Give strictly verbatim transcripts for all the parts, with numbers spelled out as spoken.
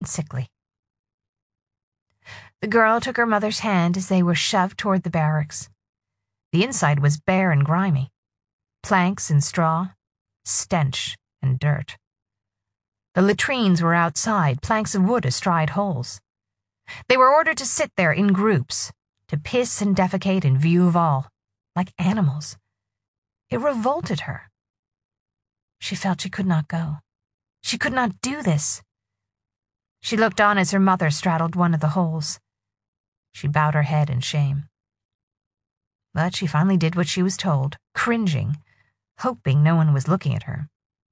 and sickly. The girl took her mother's hand as they were shoved toward the barracks. The inside was bare and grimy. Planks and straw, stench and dirt. The latrines were outside, planks of wood astride holes. They were ordered to sit there in groups, to piss and defecate in view of all, like animals. It revolted her. She felt she could not go. She could not do this. She looked on as her mother straddled one of the holes. She bowed her head in shame. But she finally did what she was told, cringing, hoping no one was looking at her.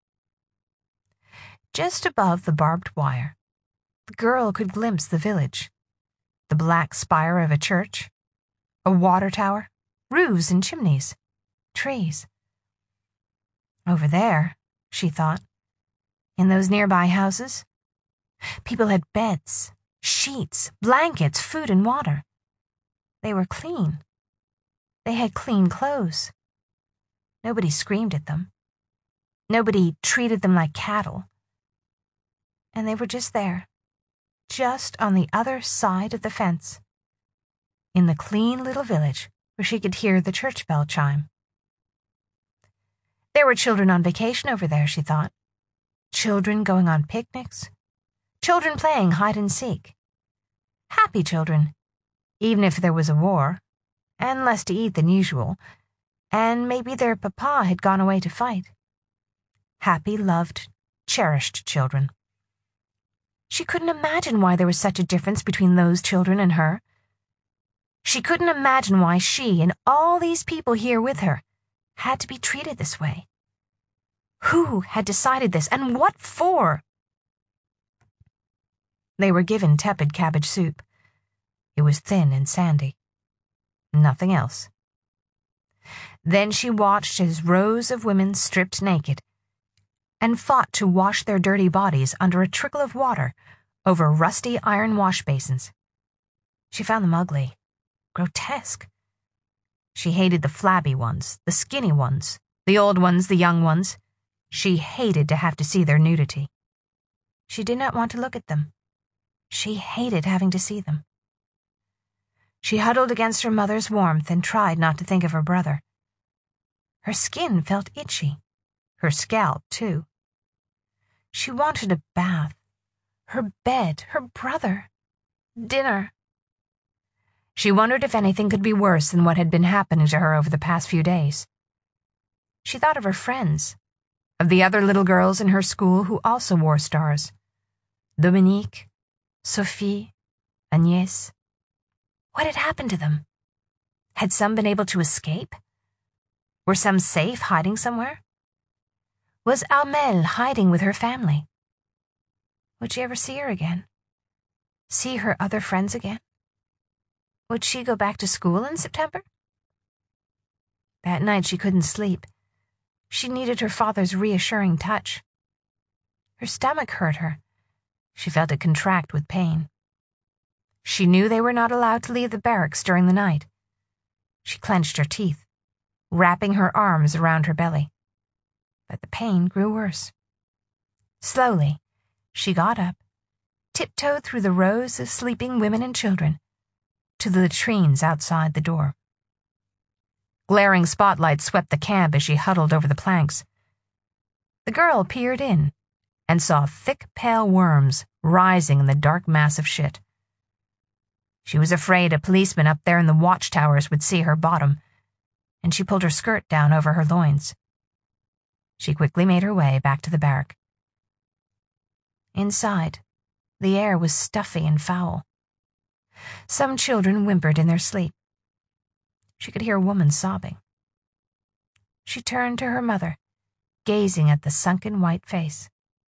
Just above the barbed wire, the girl could glimpse the village, the black spire of a church, a water tower, roofs and chimneys, trees. Over there, she thought, in those nearby houses, people had beds, sheets, blankets, food and water. They were clean. They had clean clothes. Nobody screamed at them. Nobody treated them like cattle. And they were just there, just on the other side of the fence, in the clean little village where she could hear the church bell chime. There were children on vacation over there, she thought. Children going on picnics. Children playing hide and seek. Happy children, even if there was a war, and less to eat than usual, and maybe their papa had gone away to fight. Happy, loved, cherished children. She couldn't imagine why there was such a difference between those children and her. She couldn't imagine why she and all these people here with her had to be treated this way. Who had decided this, and what for? They were given tepid cabbage soup. It was thin and sandy. Nothing else. Then she watched as rows of women stripped naked and fought to wash their dirty bodies under a trickle of water over rusty iron wash basins. She found them ugly, grotesque. She hated the flabby ones, the skinny ones, the old ones, the young ones. She hated to have to see their nudity. She did not want to look at them. She hated having to see them. She huddled against her mother's warmth and tried not to think of her brother. Her skin felt itchy, her scalp, too. She wanted a bath, her bed, her brother, dinner. She wondered if anything could be worse than what had been happening to her over the past few days. She thought of her friends, of the other little girls in her school who also wore stars. Dominique, Sophie, Agnès. What had happened to them? Had some been able to escape? Were some safe hiding somewhere? Was Armelle hiding with her family? Would she ever see her again? See her other friends again? Would she go back to school in September? That night she couldn't sleep. She needed her father's reassuring touch. Her stomach hurt her. She felt it contract with pain. She knew they were not allowed to leave the barracks during the night. She clenched her teeth, wrapping her arms around her belly. But the pain grew worse. Slowly, she got up, tiptoed through the rows of sleeping women and children, to the latrines outside the door. Glaring spotlights swept the camp as she huddled over the planks. The girl peered in and saw thick, pale worms rising in the dark mass of shit. She was afraid a policeman up there in the watchtowers would see her bottom, and she pulled her skirt down over her loins. She quickly made her way back to the barrack. Inside, the air was stuffy and foul. Some children whimpered in their sleep. She could hear a woman sobbing. She turned to her mother, gazing at the sunken white face.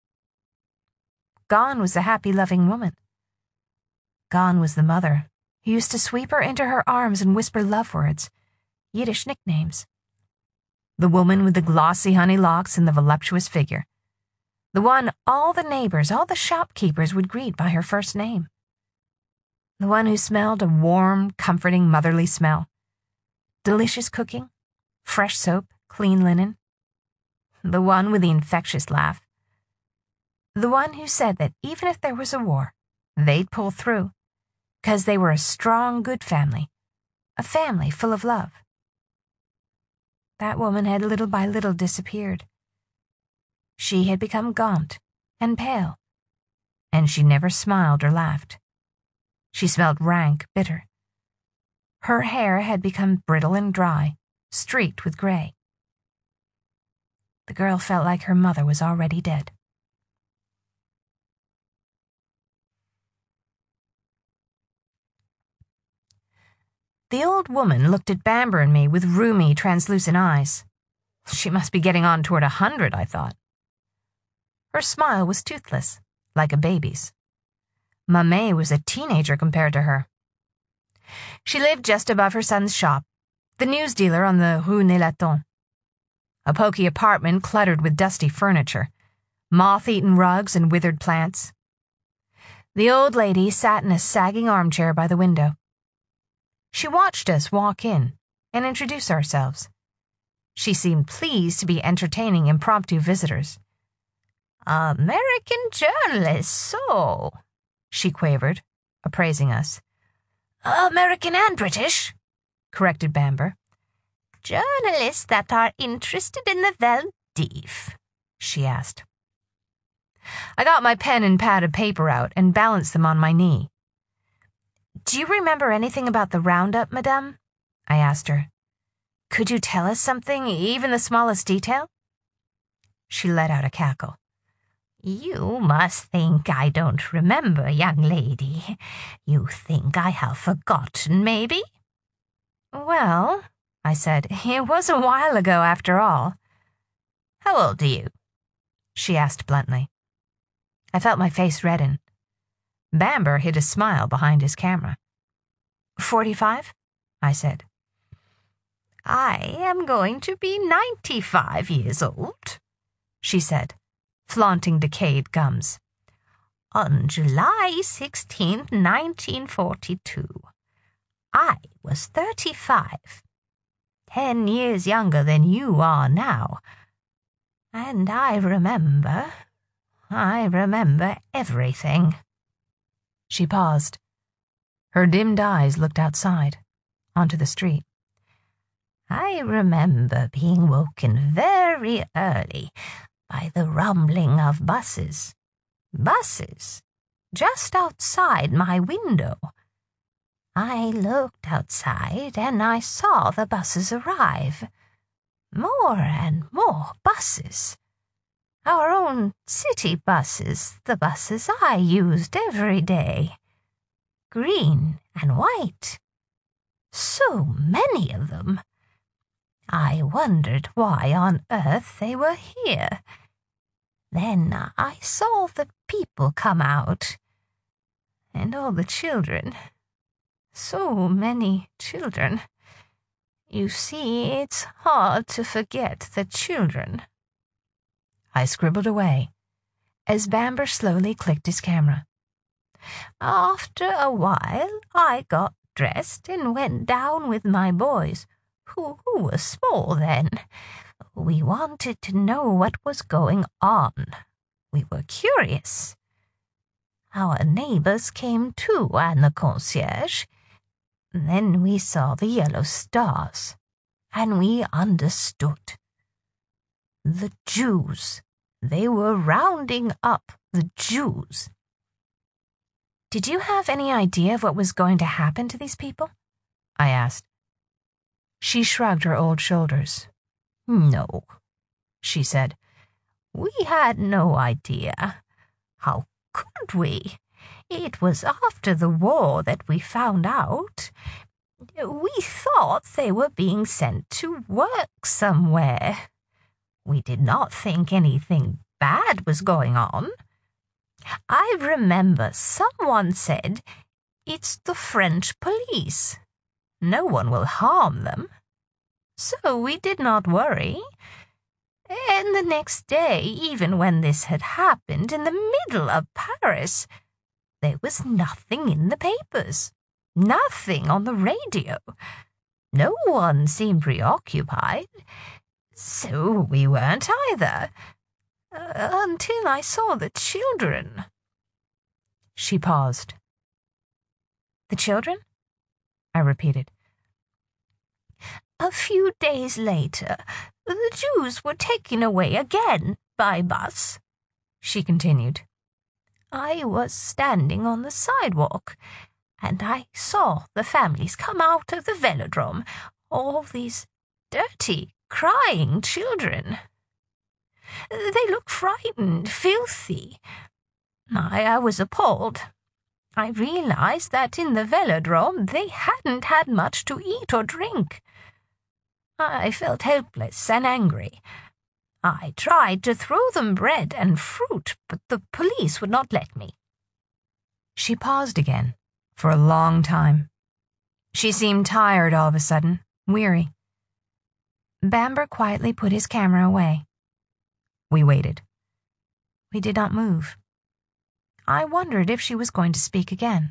Gone was the happy, loving woman. Gone was the mother who used to sweep her into her arms and whisper love words, Yiddish nicknames. The woman with the glossy honey locks and the voluptuous figure. The one all the neighbors, all the shopkeepers would greet by her first name. The one who smelled a warm, comforting, motherly smell. Delicious cooking, fresh soap, clean linen. The one with the infectious laugh. The one who said that even if there was a war, they'd pull through, 'cause they were a strong, good family, a family full of love. That woman had little by little disappeared. She had become gaunt and pale, and she never smiled or laughed. She smelled rank, bitter. Her hair had become brittle and dry, streaked with gray. The girl felt like her mother was already dead. The old woman looked at Bamber and me with rheumy, translucent eyes. She must be getting on toward a hundred, I thought. Her smile was toothless, like a baby's. Mamie was a teenager compared to her. She lived just above her son's shop, the news dealer on the Rue Nélaton. A poky apartment cluttered with dusty furniture, moth-eaten rugs and withered plants. The old lady sat in a sagging armchair by the window. She watched us walk in and introduce ourselves. She seemed pleased to be entertaining impromptu visitors. "American journalist, so," she quavered, appraising us. "American and British," corrected Bamber. "Journalists that are interested in the Vel d'If?" she asked. I got my pen and pad of paper out and balanced them on my knee. "Do you remember anything about the roundup, Madame?" I asked her. "Could you tell us something, even the smallest detail?" She let out a cackle. "You must think I don't remember, young lady. You think I have forgotten, maybe?" "Well," I said, "it was a while ago after all." "How old are you?" she asked bluntly. I felt my face redden. Bamber hid a smile behind his camera. Forty-five? I said. "I am going to be ninety-five years old," she said, flaunting decayed gums. "On July sixteenth, nineteen forty-two. I was thirty-five. Ten years younger than you are now. And I remember, I remember everything." She paused. Her dimmed eyes looked outside, onto the street. "I remember being woken very early by the rumbling of buses. Buses, just outside my window. I looked outside and I saw the buses arrive. More and more buses. Our own city buses, the buses I used every day. Green and white. So many of them. I wondered why on earth they were here. Then I saw the people come out. And all the children. So many children. You see, it's hard to forget the children." I scribbled away, as Bamber slowly clicked his camera. "After a while, I got dressed and went down with my boys, who, who were small then. We wanted to know what was going on. We were curious. Our neighbors came too, and the concierge. Then we saw the yellow stars, and we understood. The Jews. They were rounding up the Jews." "Did you have any idea of what was going to happen to these people?" I asked. She shrugged her old shoulders. "No," she said. "We had no idea. How could we? It was after the war that we found out. We thought they were being sent to work somewhere. We did not think anything bad was going on. I remember someone said, 'It's the French police. No one will harm them.' So we did not worry. And the next day, even when this had happened in the middle of Paris, there was nothing in the papers, nothing on the radio. No one seemed preoccupied. So we weren't either, uh, until I saw the children." She paused. The children? I repeated. A few days later, the Jews were taken away again by bus, she continued. I was standing on the sidewalk, and I saw the families come out of the velodrome, all these dirty, crying children. They looked frightened, filthy. I, I was appalled. I realized that in the velodrome they hadn't had much to eat or drink. I felt helpless and angry. I tried to throw them bread and fruit, but the police would not let me. She paused again, for a long time. She seemed tired all of a sudden, weary. Bamber quietly put his camera away. We waited. We did not move. I wondered if she was going to speak again.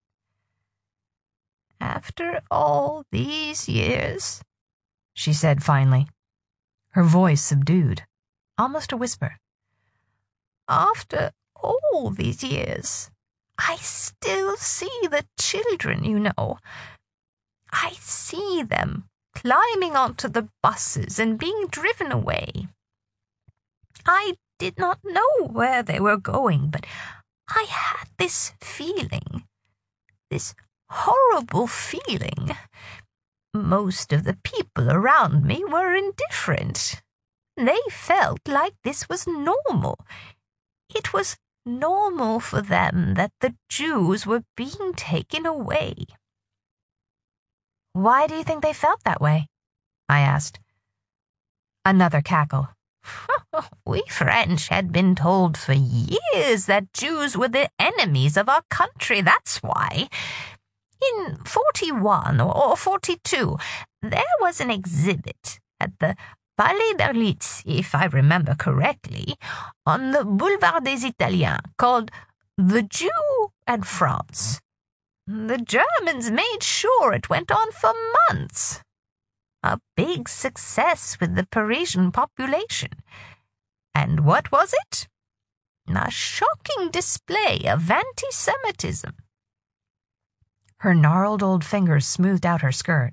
After all these years, she said finally, her voice subdued, almost a whisper. After all these years, I still see the children, you know. I see them climbing onto the buses and being driven away. I did not know where they were going, but I had this feeling, this horrible feeling. Most of the people around me were indifferent. They felt like this was normal. It was normal for them that the Jews were being taken away. Why do you think they felt that way? I asked. Another cackle. We French had been told for years that Jews were the enemies of our country, that's why. In forty-one or forty-two, there was an exhibit at the Palais d'Arlitz, if I remember correctly, on the Boulevard des Italiens, called The Jew and France. The Germans made sure it went on for months. A big success with the Parisian population. And what was it? A shocking display of anti-Semitism. Her gnarled old fingers smoothed out her skirt.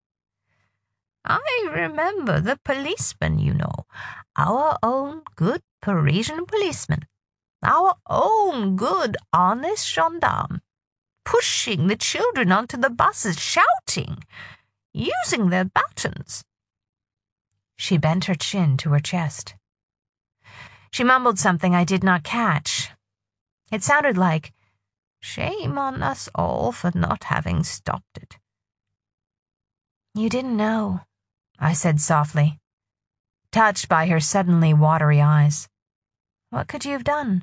I remember the policeman, you know, our own good Parisian policeman, our own good honest gendarme, pushing the children onto the buses, shouting, using their batons. She bent her chin to her chest. She mumbled something I did not catch. It sounded like, shame on us all for not having stopped it. You didn't know, I said softly, touched by her suddenly watery eyes. What could you have done?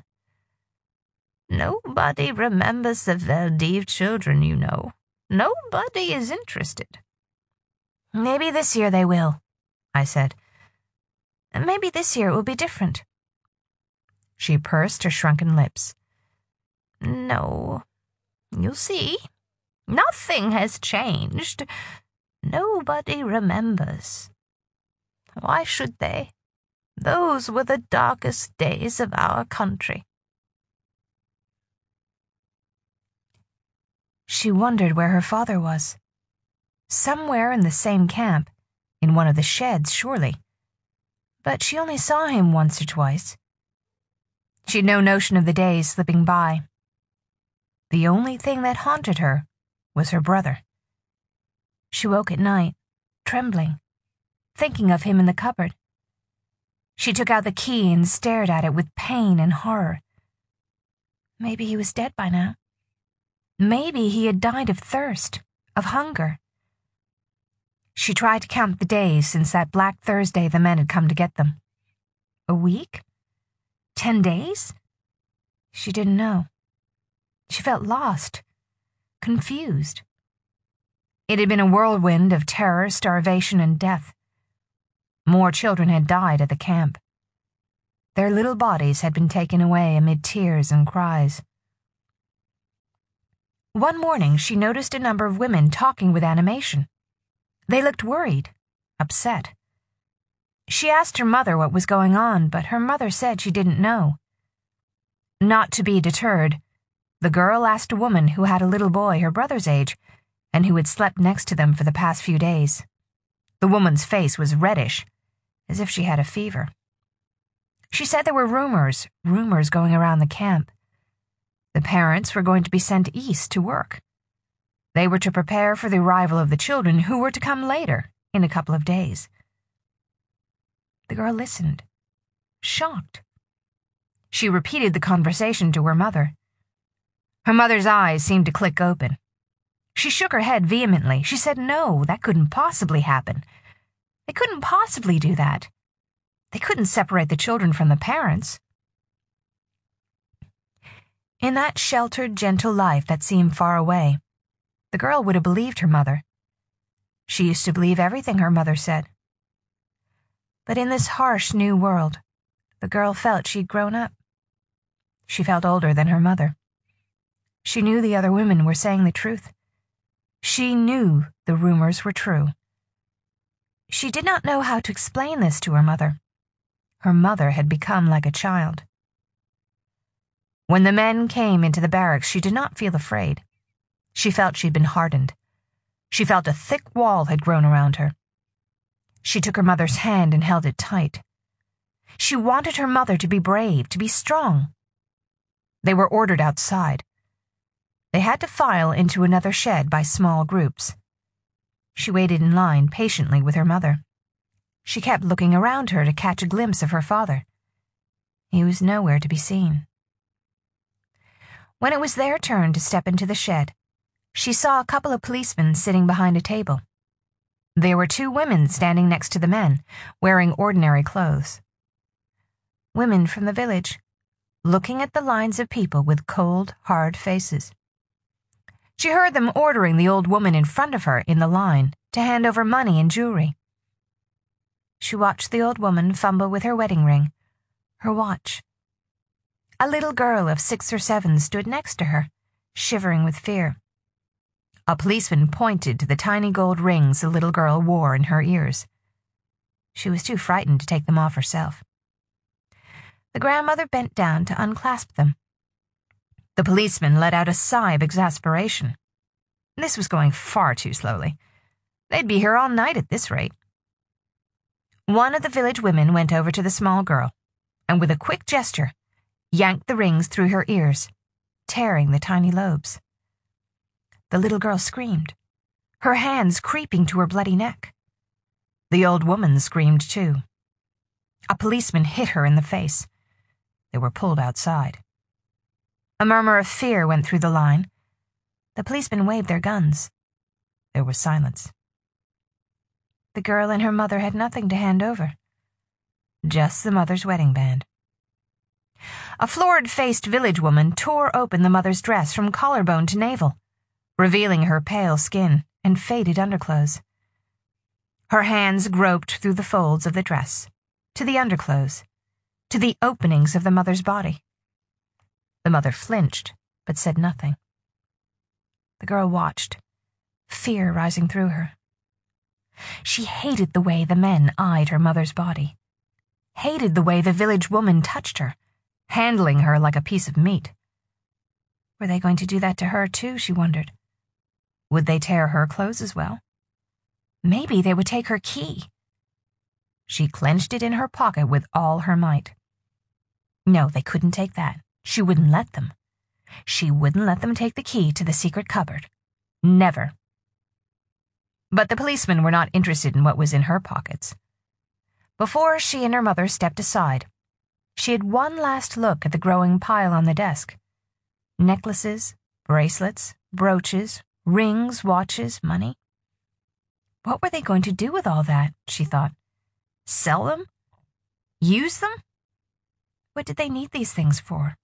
Nobody remembers the Veldiv children, you know. Nobody is interested. Maybe this year they will, I said. Maybe this year it will be different. She pursed her shrunken lips. No, you see, nothing has changed. Nobody remembers. Why should they? Those were the darkest days of our country. She wondered where her father was. Somewhere in the same camp, in one of the sheds, surely. But she only saw him once or twice. She had no notion of the days slipping by. The only thing that haunted her was her brother. She woke at night, trembling, thinking of him in the cupboard. She took out the key and stared at it with pain and horror. Maybe he was dead by now. Maybe he had died of thirst, of hunger. She tried to count the days since that Black Thursday the men had come to get them. A week? Ten days? She didn't know. She felt lost, confused. It had been a whirlwind of terror, starvation, and death. More children had died at the camp. Their little bodies had been taken away amid tears and cries. One morning she noticed a number of women talking with animation. They looked worried, upset. She asked her mother what was going on, but her mother said she didn't know. Not to be deterred, the girl asked a woman who had a little boy her brother's age and who had slept next to them for the past few days. The woman's face was reddish, as if she had a fever. She said there were rumors, rumors going around the camp. The parents were going to be sent east to work. They were to prepare for the arrival of the children, who were to come later, in a couple of days. The girl listened, shocked. She repeated the conversation to her mother. Her mother's eyes seemed to click open. She shook her head vehemently. She said no, that couldn't possibly happen. They couldn't possibly do that. They couldn't separate the children from the parents. In that sheltered, gentle life that seemed far away, the girl would have believed her mother. She used to believe everything her mother said. But in this harsh new world, the girl felt she'd grown up. She felt older than her mother. She knew the other women were saying the truth. She knew the rumors were true. She did not know how to explain this to her mother. Her mother had become like a child. When the men came into the barracks, she did not feel afraid. She felt she'd been hardened. She felt a thick wall had grown around her. She took her mother's hand and held it tight. She wanted her mother to be brave, to be strong. They were ordered outside. They had to file into another shed by small groups. She waited in line patiently with her mother. She kept looking around her to catch a glimpse of her father. He was nowhere to be seen. When it was their turn to step into the shed, she saw a couple of policemen sitting behind a table. There were two women standing next to the men, wearing ordinary clothes. Women from the village, looking at the lines of people with cold, hard faces. She heard them ordering the old woman in front of her in the line to hand over money and jewelry. She watched the old woman fumble with her wedding ring, her watch. A little girl of six or seven stood next to her, shivering with fear. A policeman pointed to the tiny gold rings the little girl wore in her ears. She was too frightened to take them off herself. The grandmother bent down to unclasp them. The policeman let out a sigh of exasperation. This was going far too slowly. They'd be here all night at this rate. One of the village women went over to the small girl, and with a quick gesture, yanked the rings through her ears, tearing the tiny lobes. The little girl screamed, her hands creeping to her bloody neck. The old woman screamed too. A policeman hit her in the face. They were pulled outside. A murmur of fear went through the line. The policemen waved their guns. There was silence. The girl and her mother had nothing to hand over. Just the mother's wedding band. A florid-faced village woman tore open the mother's dress from collarbone to navel, revealing her pale skin and faded underclothes. Her hands groped through the folds of the dress, to the underclothes, to the openings of the mother's body. The mother flinched, but said nothing. The girl watched, fear rising through her. She hated the way the men eyed her mother's body, hated the way the village woman touched her, handling her like a piece of meat. Were they going to do that to her too, she wondered? Would they tear her clothes as well? Maybe they would take her key. She clenched it in her pocket with all her might. No, they couldn't take that. She wouldn't let them. She wouldn't let them take the key to the secret cupboard. Never. But the policemen were not interested in what was in her pockets. Before she and her mother stepped aside, she had one last look at the growing pile on the desk. Necklaces, bracelets, brooches, rings, watches, money. What were they going to do with all that, she thought? Sell them? Use them? What did they need these things for?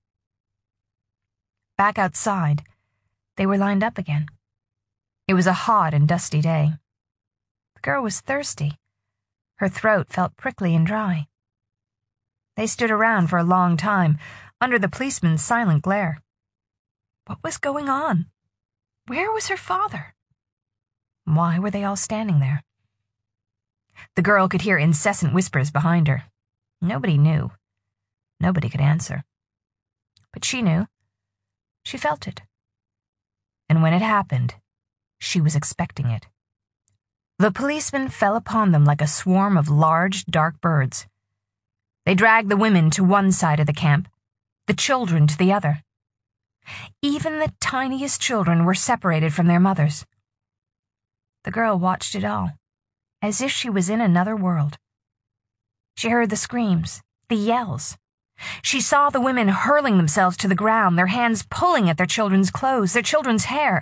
Back outside, they were lined up again. It was a hot and dusty day. The girl was thirsty. Her throat felt prickly and dry. They stood around for a long time, under the policeman's silent glare. What was going on? Where was her father? Why were they all standing there? The girl could hear incessant whispers behind her. Nobody knew. Nobody could answer. But she knew. She felt it. And when it happened, she was expecting it. The policemen fell upon them like a swarm of large, dark birds. They dragged the women to one side of the camp, the children to the other. Even the tiniest children were separated from their mothers. The girl watched it all, as if she was in another world. She heard the screams, the yells. She saw the women hurling themselves to the ground, their hands pulling at their children's clothes, their children's hair.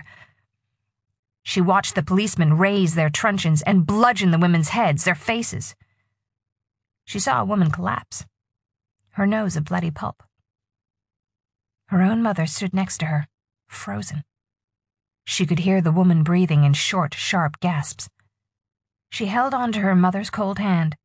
She watched the policemen raise their truncheons and bludgeon the women's heads, their faces. She saw a woman collapse, her nose a bloody pulp. Her own mother stood next to her, frozen. She could hear the woman breathing in short, sharp gasps. She held on to her mother's cold hand.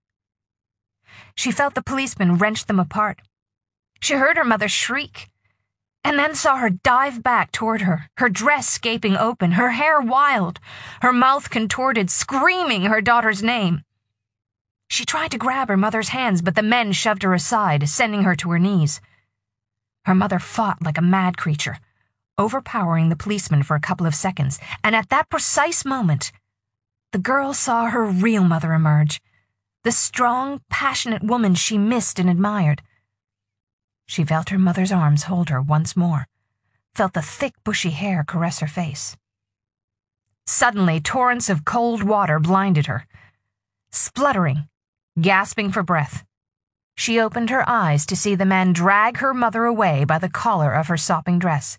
She felt the policemen wrench them apart. She heard her mother shriek, and then saw her dive back toward her, her dress gaping open, her hair wild, her mouth contorted, screaming her daughter's name. She tried to grab her mother's hands, but the men shoved her aside, sending her to her knees. Her mother fought like a mad creature, overpowering the policeman for a couple of seconds, and at that precise moment, the girl saw her real mother emerge, the strong, passionate woman she missed and admired. She felt her mother's arms hold her once more, felt the thick, bushy hair caress her face. Suddenly, torrents of cold water blinded her. Spluttering, gasping for breath, she opened her eyes to see the man drag her mother away by the collar of her sopping dress.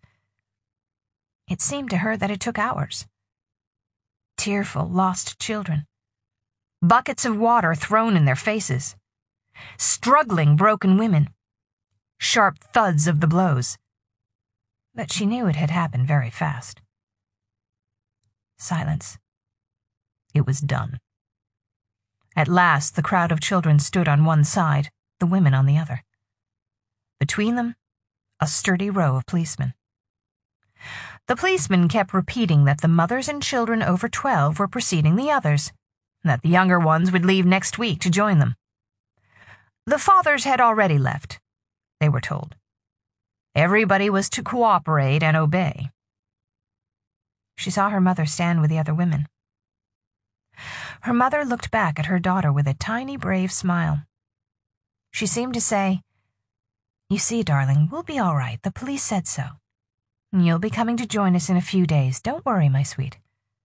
It seemed to her that it took hours. Tearful, lost children. Buckets of water thrown in their faces. Struggling, broken women. Sharp thuds of the blows. But she knew it had happened very fast. Silence. It was done. At last, the crowd of children stood on one side, the women on the other. Between them, a sturdy row of policemen. The policemen kept repeating that the mothers and children over twelve were preceding the others, and that the younger ones would leave next week to join them. The fathers had already left, they were told. Everybody was to cooperate and obey. She saw her mother stand with the other women. Her mother looked back at her daughter with a tiny, brave smile. She seemed to say, "You see, darling, we'll be all right. The police said so. You'll be coming to join us in a few days. Don't worry, my sweet."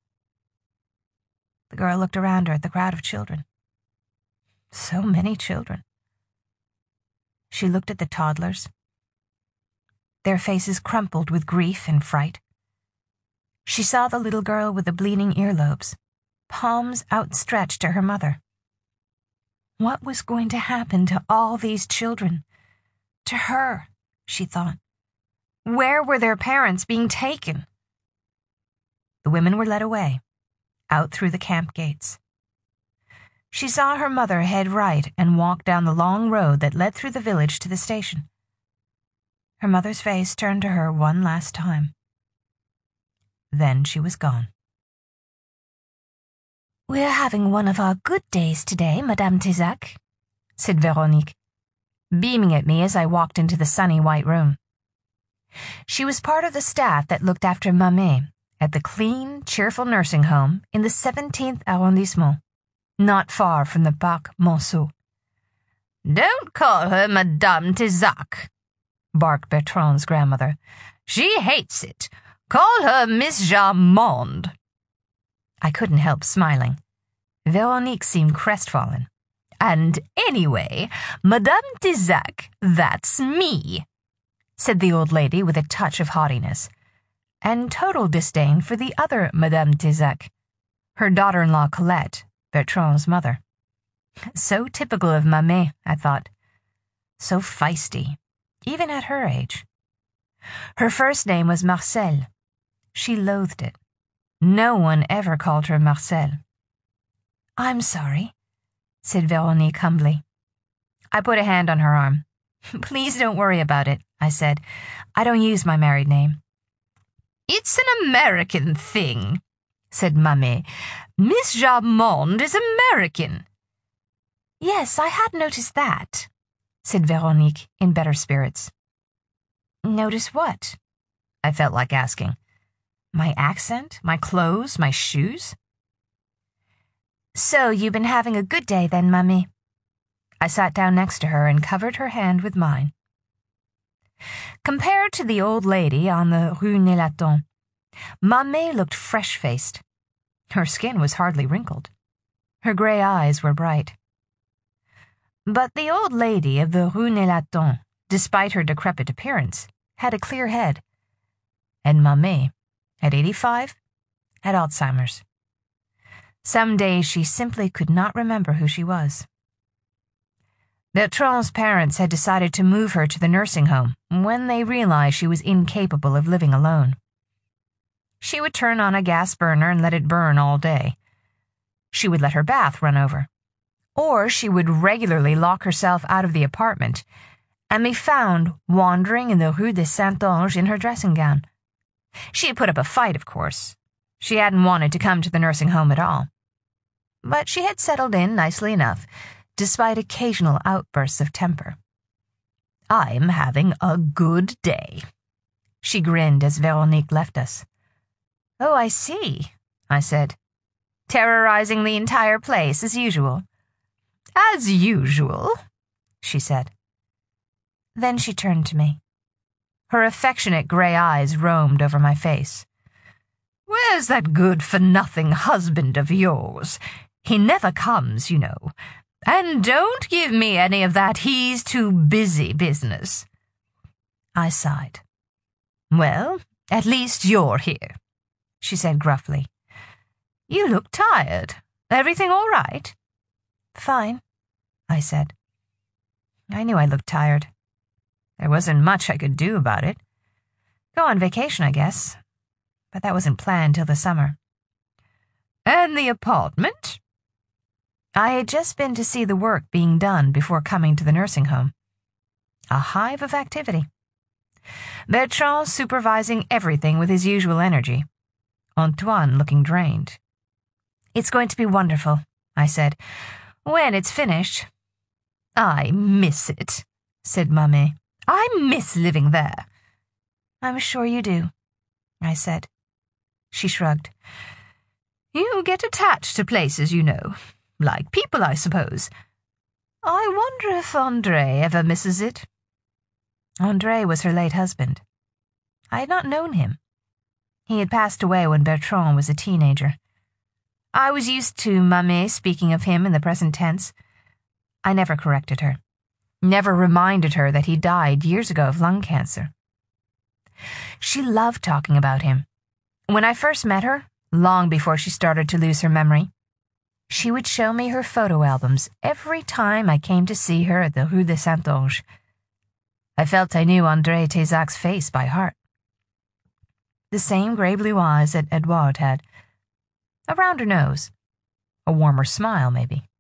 The girl looked around her at the crowd of children. So many children. She looked at the toddlers, their faces crumpled with grief and fright. She saw the little girl with the bleeding earlobes, palms outstretched to her mother. What was going to happen to all these children? To her, she thought. Where were their parents being taken? The women were led away, out through the camp gates. She saw her mother head right and walk down the long road that led through the village to the station. Her mother's face turned to her one last time. Then she was gone. "We're having one of our good days today, Madame Thézac," said Véronique, beaming at me as I walked into the sunny white room. She was part of the staff that looked after Mamé at the clean, cheerful nursing home in the seventeenth arrondissement, not far from the Parc Monceau. "Don't call her Madame Thézac," barked Bertrand's grandmother. "She hates it. Call her Miss Jarmonde." I couldn't help smiling. Véronique seemed crestfallen. "And anyway, Madame Thézac, that's me," said the old lady with a touch of haughtiness, and total disdain for the other Madame Thézac, her daughter-in-law Colette, Bertrand's mother. So typical of Mamé, I thought. So feisty, even at her age. Her first name was Marcel. She loathed it. No one ever called her Marcel. "I'm sorry," said Véronique humbly. I put a hand on her arm. "Please don't worry about it," I said. "I don't use my married name." "It's an American thing," said Mamé. "Miss Jarmonde is American." "Yes, I had noticed that," said Véronique in better spirits. "Notice what?" I felt like asking. My accent? My clothes? My shoes? So you've been having a good day then, Mummy. I sat down next to her and covered her hand with mine. Compared to the old lady on the Rue Nélaton, Mummy looked fresh-faced. Her skin was hardly wrinkled. Her grey eyes were bright. But the old lady of the Rue Nélaton, despite her decrepit appearance, had a clear head. And Mummy, at eighty-five, had Alzheimer's. Some days she simply could not remember who she was. Bertrand's parents had decided to move her to the nursing home when they realized she was incapable of living alone. She would turn on a gas burner and let it burn all day. She would let her bath run over. Or she would regularly lock herself out of the apartment and be found wandering in the Rue de Saint-Ange in her dressing gown. She had put up a fight, of course. She hadn't wanted to come to the nursing home at all. But she had settled in nicely enough, despite occasional outbursts of temper. "I'm having a good day," she grinned as Veronique left us. "Oh, I see," I said. "Terrorizing the entire place, as usual." "As usual," she said. Then she turned to me. Her affectionate grey eyes roamed over my face. "Where's that good-for-nothing husband of yours? He never comes, you know. And don't give me any of that he's too busy business." I sighed. "Well, at least you're here," she said gruffly. "You look tired. Everything all right?" "Fine," I said. I knew I looked tired. There wasn't much I could do about it. Go on vacation, I guess. But that wasn't planned till the summer. "And the apartment?" I had just been to see the work being done before coming to the nursing home. A hive of activity. Bertrand supervising everything with his usual energy. Antoine looking drained. "It's going to be wonderful," I said, "when it's finished." "I miss it," said Mummy. "I miss living there." "I'm sure you do," I said. She shrugged. "You get attached to places, you know. Like people, I suppose. I wonder if André ever misses it." André was her late husband. I had not known him. He had passed away when Bertrand was a teenager. I was used to Mummy speaking of him in the present tense. I never corrected her, never reminded her that he died years ago of lung cancer. She loved talking about him. When I first met her, long before she started to lose her memory, she would show me her photo albums every time I came to see her at the Rue de Saint-Ange. I felt I knew André Thézac's face by heart. The same grey-blue eyes that Edouard had. A rounder nose. A warmer smile, maybe.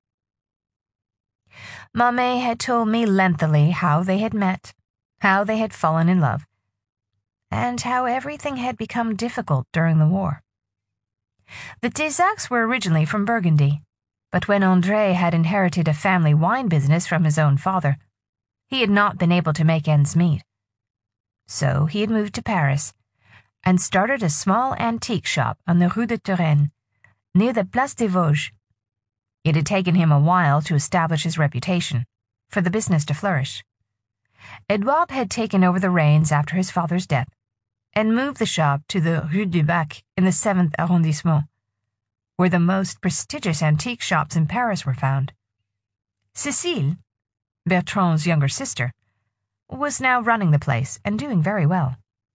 Mummy had told me lengthily how they had met, how they had fallen in love, and how everything had become difficult during the war. The Thézacs were originally from Burgundy, but when André had inherited a family wine business from his own father, he had not been able to make ends meet. So he had moved to Paris and started a small antique shop on the Rue de Turenne, near the Place des Vosges. It had taken him a while to establish his reputation, for the business to flourish. Edouard had taken over the reins after his father's death and moved the shop to the Rue du Bac in the seventh arrondissement, where the most prestigious antique shops in Paris were found. Cécile, Bertrand's younger sister, was now running the place and doing very well.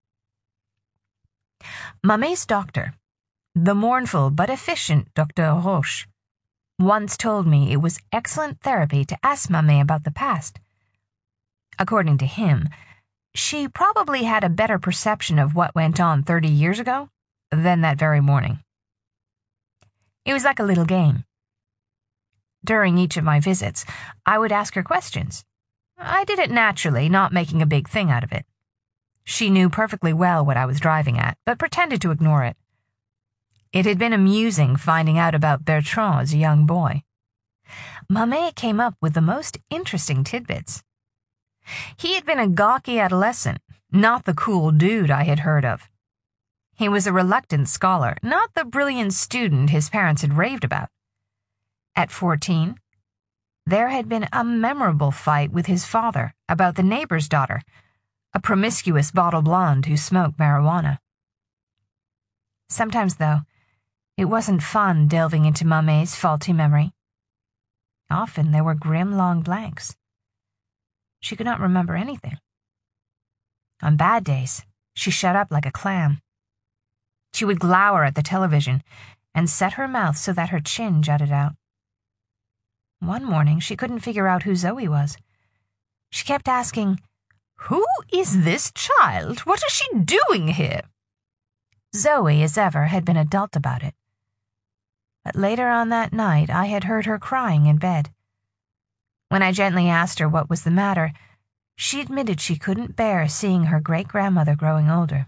Mummy's doctor, the mournful but efficient Doctor Roche, once told me it was excellent therapy to ask Mummy about the past. According to him, she probably had a better perception of what went on thirty years ago than that very morning. It was like a little game. During each of my visits, I would ask her questions. I did it naturally, not making a big thing out of it. She knew perfectly well what I was driving at, but pretended to ignore it. It had been amusing finding out about Bertrand as a young boy. Mummy came up with the most interesting tidbits. He had been a gawky adolescent, Not the cool dude I had heard of. He was a reluctant scholar, not the brilliant student his parents had raved about. At fourteen, there had been a memorable fight with his father about the neighbor's daughter, a promiscuous bottle blonde who smoked marijuana. Sometimes, though, it wasn't fun delving into Mamé's faulty memory. Often there were grim long blanks. She could not remember anything. On bad days, she shut up like a clam. She would glower at the television and set her mouth so that her chin jutted out. One morning, she couldn't figure out who Zoe was. She kept asking, "Who is this child? What is she doing here?" Zoe, as ever, had been adult about it. But later on that night, I had heard her crying in bed. When I gently asked her what was the matter, she admitted she couldn't bear seeing her great-grandmother growing older.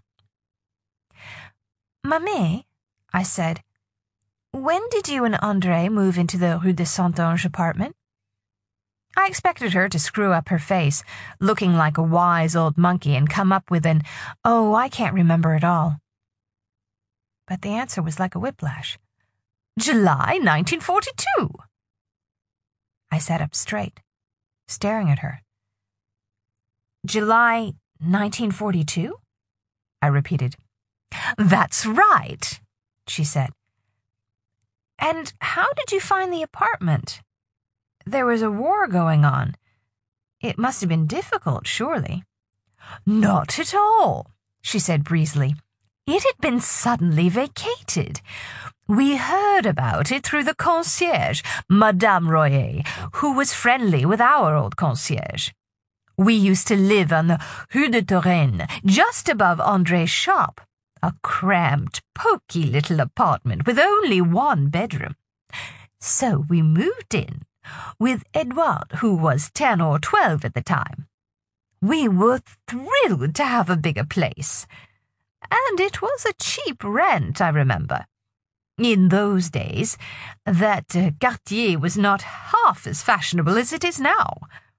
"Mamé," I said, "when did you and André move into the Rue de Saint-Ange apartment?" I expected her to screw up her face, looking like a wise old monkey, and come up with an, "Oh, I can't remember at all." But the answer was like a whiplash. "July nineteen forty-two." I sat up straight, staring at her. "July nineteen forty-two?" I repeated. "That's right," she said. "And how did you find the apartment? There was a war going on. It must have been difficult, surely." "Not at all," she said breezily. "It had been suddenly vacated. We heard about it through the concierge, Madame Royer, who was friendly with our old concierge. We used to live on the Rue de Touraine, just above André's shop, a cramped, poky little apartment with only one bedroom. So we moved in, with Edouard, who was ten or twelve at the time. We were thrilled to have a bigger place. And it was a cheap rent, I remember. In those days, that uh, quartier was not half as fashionable as it is now."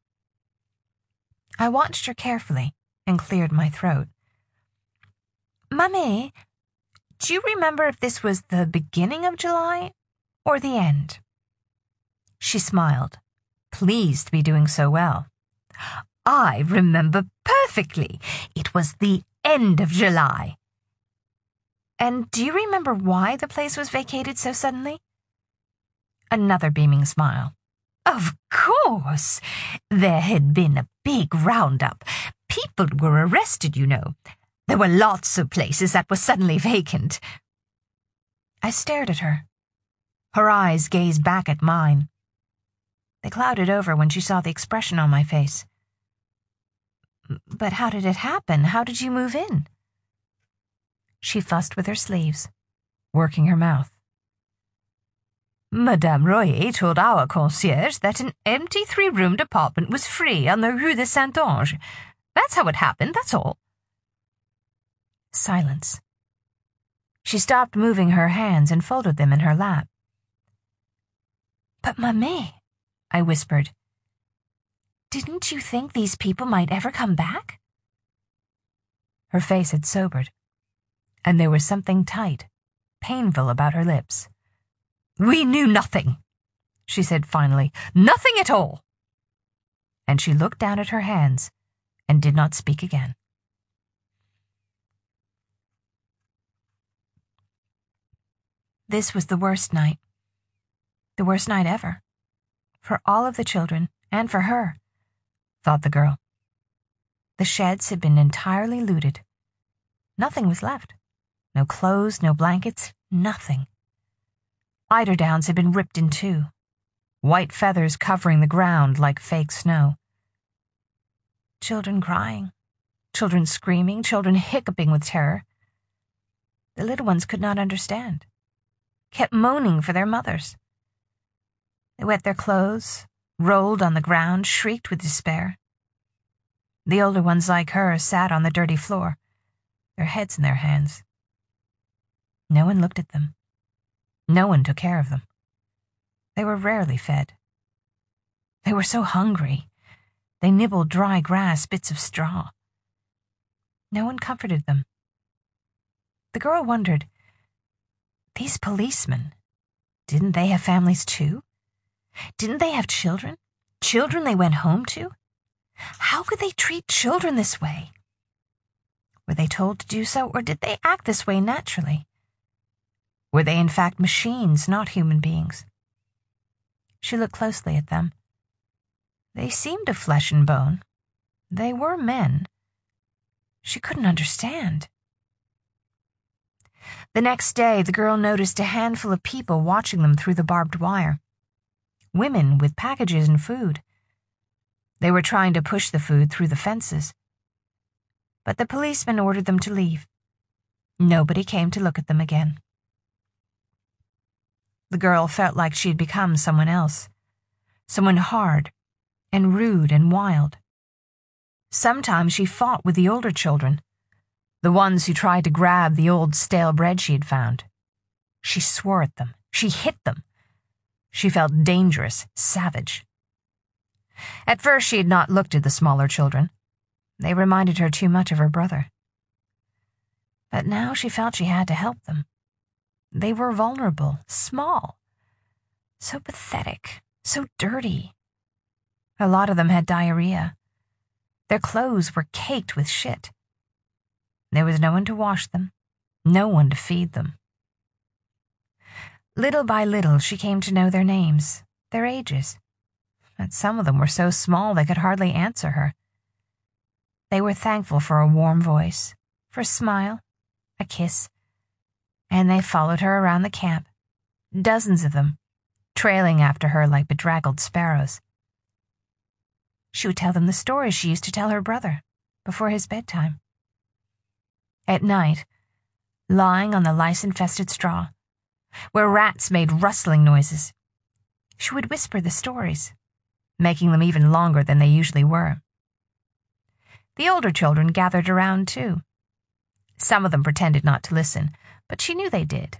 I watched her carefully and cleared my throat. "Mamé, do you remember if this was the beginning of July or the end?" She smiled, pleased to be doing so well. "I remember perfectly. It was the end of July." "And do you remember why the place was vacated so suddenly?" Another beaming smile. "Of course. There had been a big roundup. People were arrested, you know. There were lots of places that were suddenly vacant." I stared at her. Her eyes gazed back at mine. They clouded over when she saw the expression on my face. "But how did it happen? How did you move in?" She fussed with her sleeves, working her mouth. "Madame Royer told our concierge that an empty three-roomed apartment was free on the Rue de Saint-Ange. That's how it happened, that's all." Silence. She stopped moving her hands and folded them in her lap. "But, Mamé," I whispered, "didn't you think these people might ever come back?" Her face had sobered, and there was something tight, painful about her lips. "We knew nothing," she said finally. "Nothing at all." And she looked down at her hands and did not speak again. This was the worst night. The worst night ever. For all of the children, and for her, thought the girl. The sheds had been entirely looted. Nothing was left. No clothes, no blankets, nothing. Eiderdowns had been ripped in two, white feathers covering the ground like fake snow. Children crying, children screaming, children hiccuping with terror. The little ones could not understand, kept moaning for their mothers. They wet their clothes, rolled on the ground, shrieked with despair. The older ones, like her, sat on the dirty floor, their heads in their hands. No one looked at them. No one took care of them. They were rarely fed. They were so hungry. They nibbled dry grass, bits of straw. No one comforted them. The girl wondered, these policemen, didn't they have families too? Didn't they have children? Children they went home to? How could they treat children this way? Were they told to do so, or did they act this way naturally? Were they in fact machines, not human beings? She looked closely at them. They seemed of flesh and bone. They were men. She couldn't understand. The next day, the girl noticed a handful of people watching them through the barbed wire. Women with packages and food. They were trying to push the food through the fences. But the policeman ordered them to leave. Nobody came to look at them again. The girl felt like she had become someone else, someone hard and rude and wild. Sometimes she fought with the older children, the ones who tried to grab the old stale bread she had found. She swore at them. She hit them. She felt dangerous, savage. At first she had not looked at the smaller children. They reminded her too much of her brother. But now she felt she had to help them. They were vulnerable, small, so pathetic, so dirty. A lot of them had diarrhea. Their clothes were caked with shit. There was no one to wash them, no one to feed them. Little by little, she came to know their names, their ages. But some of them were so small they could hardly answer her. They were thankful for a warm voice, for a smile, a kiss, and they followed her around the camp, dozens of them, trailing after her like bedraggled sparrows. She would tell them the stories she used to tell her brother before his bedtime. At night, lying on the lice-infested straw, where rats made rustling noises, she would whisper the stories, making them even longer than they usually were. The older children gathered around, too. Some of them pretended not to listen, but she knew they did.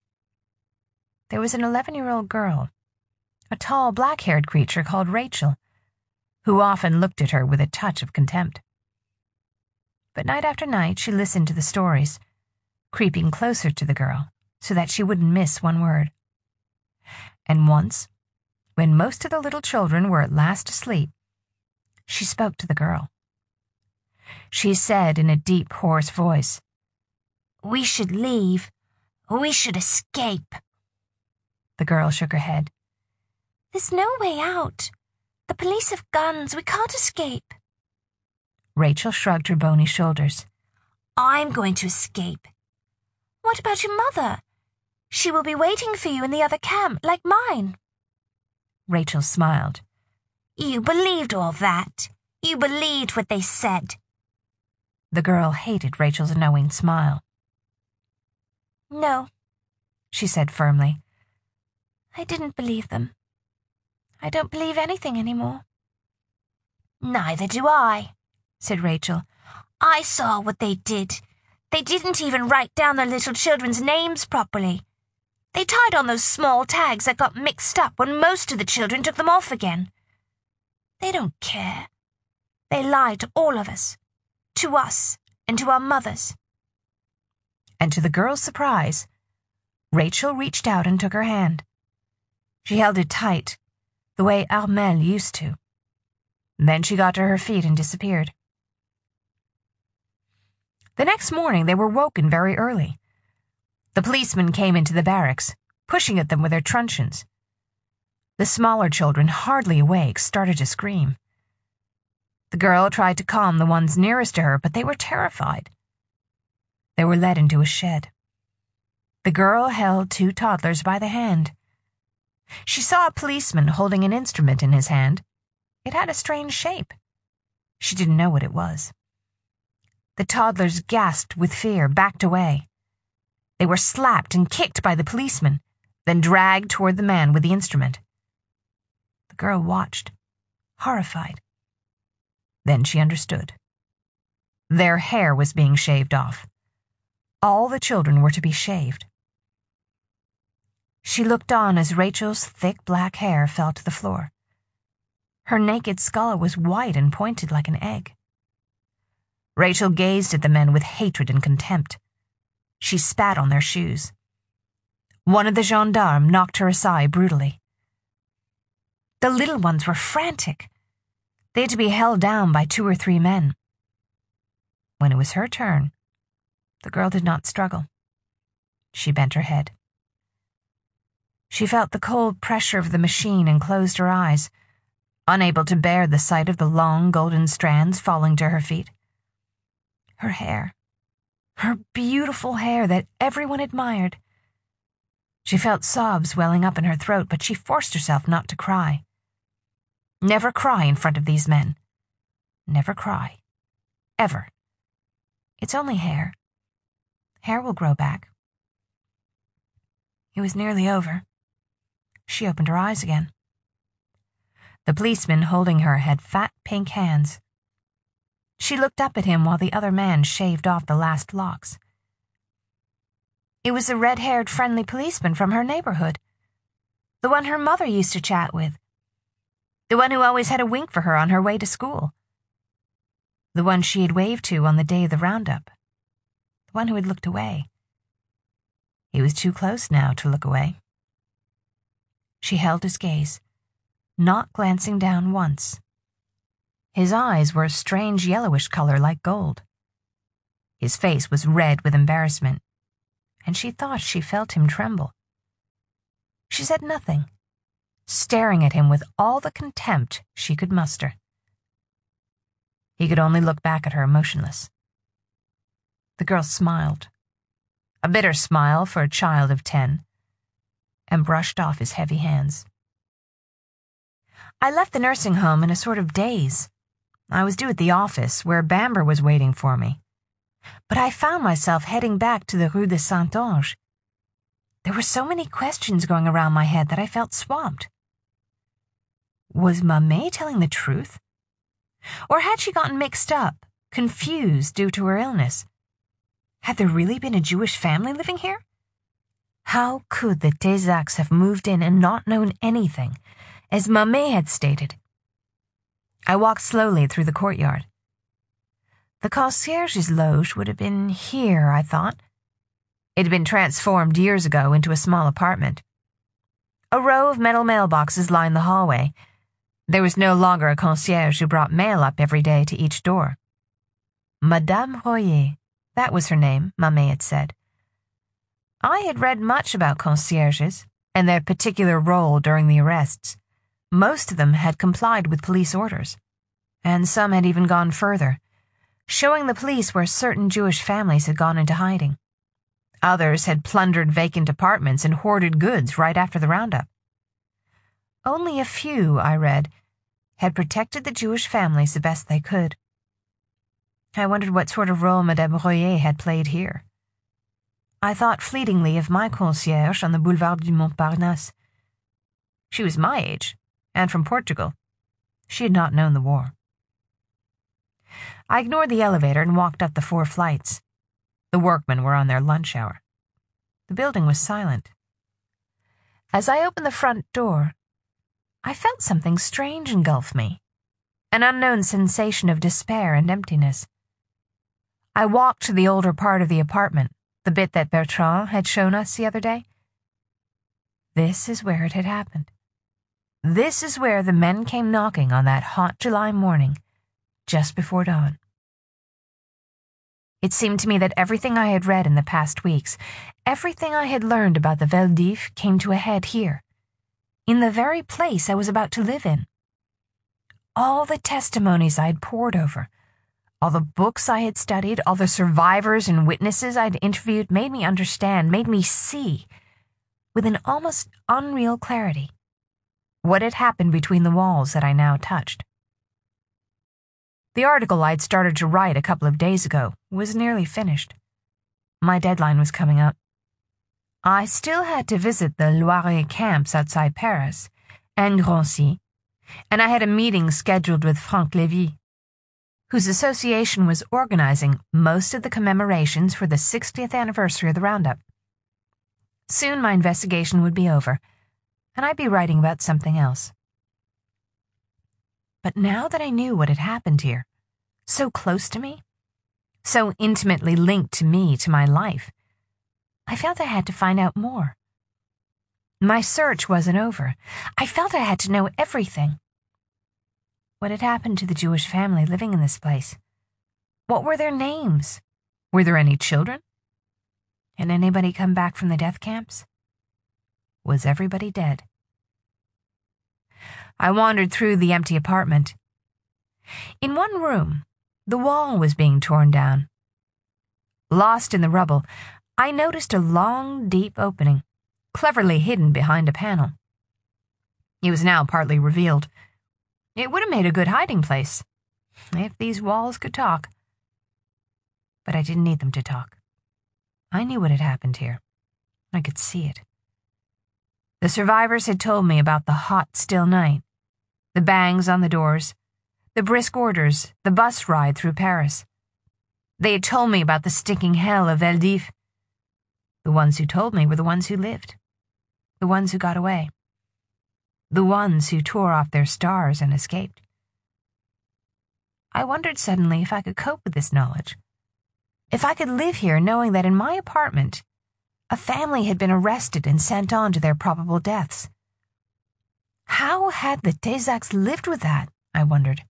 There was an eleven-year-old girl, a tall, black-haired creature called Rachel, who often looked at her with a touch of contempt. But night after night she listened to the stories, creeping closer to the girl so that she wouldn't miss one word. And once, when most of the little children were at last asleep, she spoke to the girl. She said in a deep, hoarse voice, "We should leave. We should escape." The girl shook her head. "There's no way out. The police have guns. We can't escape." Rachel shrugged her bony shoulders. "I'm going to escape." "What about your mother? She will be waiting for you in the other camp, like mine." Rachel smiled. "You believed all that. You believed what they said." The girl hated Rachel's knowing smile. "No," she said firmly. "I didn't believe them. I don't believe anything anymore." "Neither do I," said Rachel. "I saw what they did. They didn't even write down their little children's names properly. They tied on those small tags that got mixed up when most of the children took them off again. They don't care. They lied to all of us, to us and to our mothers." And to the girl's surprise, Rachel reached out and took her hand. She held it tight, the way Armelle used to. Then she got to her feet and disappeared. The next morning they were woken very early. The policemen came into the barracks, pushing at them with their truncheons. The smaller children, hardly awake, started to scream. The girl tried to calm the ones nearest to her, but they were terrified. They were led into a shed. The girl held two toddlers by the hand. She saw a policeman holding an instrument in his hand. It had a strange shape. She didn't know what it was. The toddlers gasped with fear, backed away. They were slapped and kicked by the policeman, then dragged toward the man with the instrument. The girl watched, horrified. Then she understood. Their hair was being shaved off. All the children were to be shaved. She looked on as Rachel's thick black hair fell to the floor. Her naked skull was white and pointed like an egg. Rachel gazed at the men with hatred and contempt. She spat on their shoes. One of the gendarmes knocked her aside brutally. The little ones were frantic. They had to be held down by two or three men. When it was her turn, the girl did not struggle. She bent her head. She felt the cold pressure of the machine and closed her eyes, unable to bear the sight of the long golden strands falling to her feet. Her hair, her beautiful hair that everyone admired. She felt sobs welling up in her throat, but she forced herself not to cry. Never cry in front of these men. Never cry. Ever. It's only hair. Hair will grow back. It was nearly over. She opened her eyes again. The policeman holding her had fat pink hands. She looked up at him while the other man shaved off the last locks. It was the red-haired friendly policeman from her neighborhood, the one her mother used to chat with, the one who always had a wink for her on her way to school, the one she had waved to on the day of the roundup, the one who had looked away. He was too close now to look away. She held his gaze, not glancing down once. His eyes were a strange yellowish color like gold. His face was red with embarrassment, and she thought she felt him tremble. She said nothing, staring at him with all the contempt she could muster. He could only look back at her motionless. The girl smiled, a bitter smile for a child of ten, and brushed off his heavy hands. I left the nursing home in a sort of daze. I was due at the office, where Bamber was waiting for me. But I found myself heading back to the Rue de Saint-Ange. There were so many questions going around my head that I felt swamped. Was Mamé telling the truth? Or had she gotten mixed up, confused due to her illness? Had there really been a Jewish family living here? How could the Thésacs have moved in and not known anything, as Mamé had stated? I walked slowly through the courtyard. The concierge's loge would have been here, I thought. It had been transformed years ago into a small apartment. A row of metal mailboxes lined the hallway. There was no longer a concierge who brought mail up every day to each door. Madame Royer, that was her name, Mamé had said. I had read much about concierges and their particular role during the arrests. Most of them had complied with police orders, and some had even gone further, showing the police where certain Jewish families had gone into hiding. Others had plundered vacant apartments and hoarded goods right after the roundup. Only a few, I read, had protected the Jewish families the best they could. I wondered what sort of role Madame Royer had played here. I thought fleetingly of my concierge on the Boulevard du Montparnasse. She was my age, and from Portugal. She had not known the war. I ignored the elevator and walked up the four flights. The workmen were on their lunch hour. The building was silent. As I opened the front door, I felt something strange engulf me, an unknown sensation of despair and emptiness. I walked to the older part of the apartment, the bit that Bertrand had shown us the other day. This is where it had happened. This is where the men came knocking on that hot July morning, just before dawn. It seemed to me that everything I had read in the past weeks, everything I had learned about the Veldiv came to a head here, in the very place I was about to live in. All the testimonies I had pored over, all the books I had studied, all the survivors and witnesses I had interviewed made me understand, made me see, with an almost unreal clarity, what had happened between the walls that I now touched. The article I'd started to write a couple of days ago was nearly finished. My deadline was coming up. I still had to visit the Loiret camps outside Paris and Drancy, and I had a meeting scheduled with Franck Lévy, whose association was organizing most of the commemorations for the sixtieth anniversary of the roundup. Soon my investigation would be over, and I'd be writing about something else. But now that I knew what had happened here, so close to me, so intimately linked to me, to my life. I felt I had to find out more. My search wasn't over. I felt I had to know everything. What had happened to the Jewish family living in this place? What were their names? Were there any children? Had anybody come back from the death camps? Was everybody dead? I wandered through the empty apartment. In one room, the wall was being torn down. Lost in the rubble, I noticed a long, deep opening, cleverly hidden behind a panel. It was now partly revealed. It would have made a good hiding place, if these walls could talk. But I didn't need them to talk. I knew what had happened here. I could see it. The survivors had told me about the hot, still night, the bangs on the doors, the brisk orders, the bus ride through Paris. They had told me about the stinking hell of Veldiv. The ones who told me were the ones who lived, the ones who got away, the ones who tore off their stars and escaped. I wondered suddenly if I could cope with this knowledge, if I could live here knowing that in my apartment, a family had been arrested and sent on to their probable deaths. How had the Tezaks lived with that, I wondered.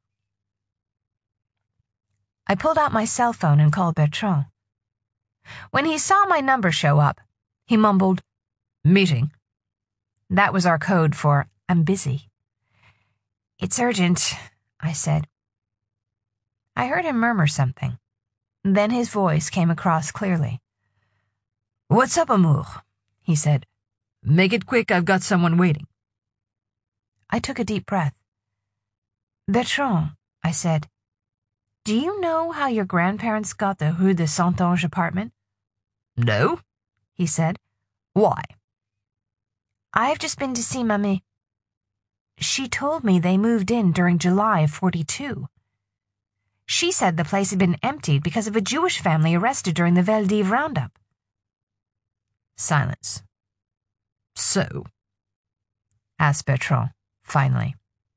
I pulled out my cell phone and called Bertrand. When he saw my number show up, he mumbled, "Meeting." That was our code for "I'm busy." "It's urgent," I said. I heard him murmur something. Then his voice came across clearly. "What's up, Amour?" he said. "Make it quick, I've got someone waiting." I took a deep breath. "Bertrand," I said, "do you know how your grandparents got the Rue de Saint-Ange apartment?" "No," he said. "Why?" "I've just been to see Mamie. She told me they moved in during July of forty-two. She said the place had been emptied because of a Jewish family arrested during the Veldiv roundup." Silence. "So?" asked Bertrand, finally.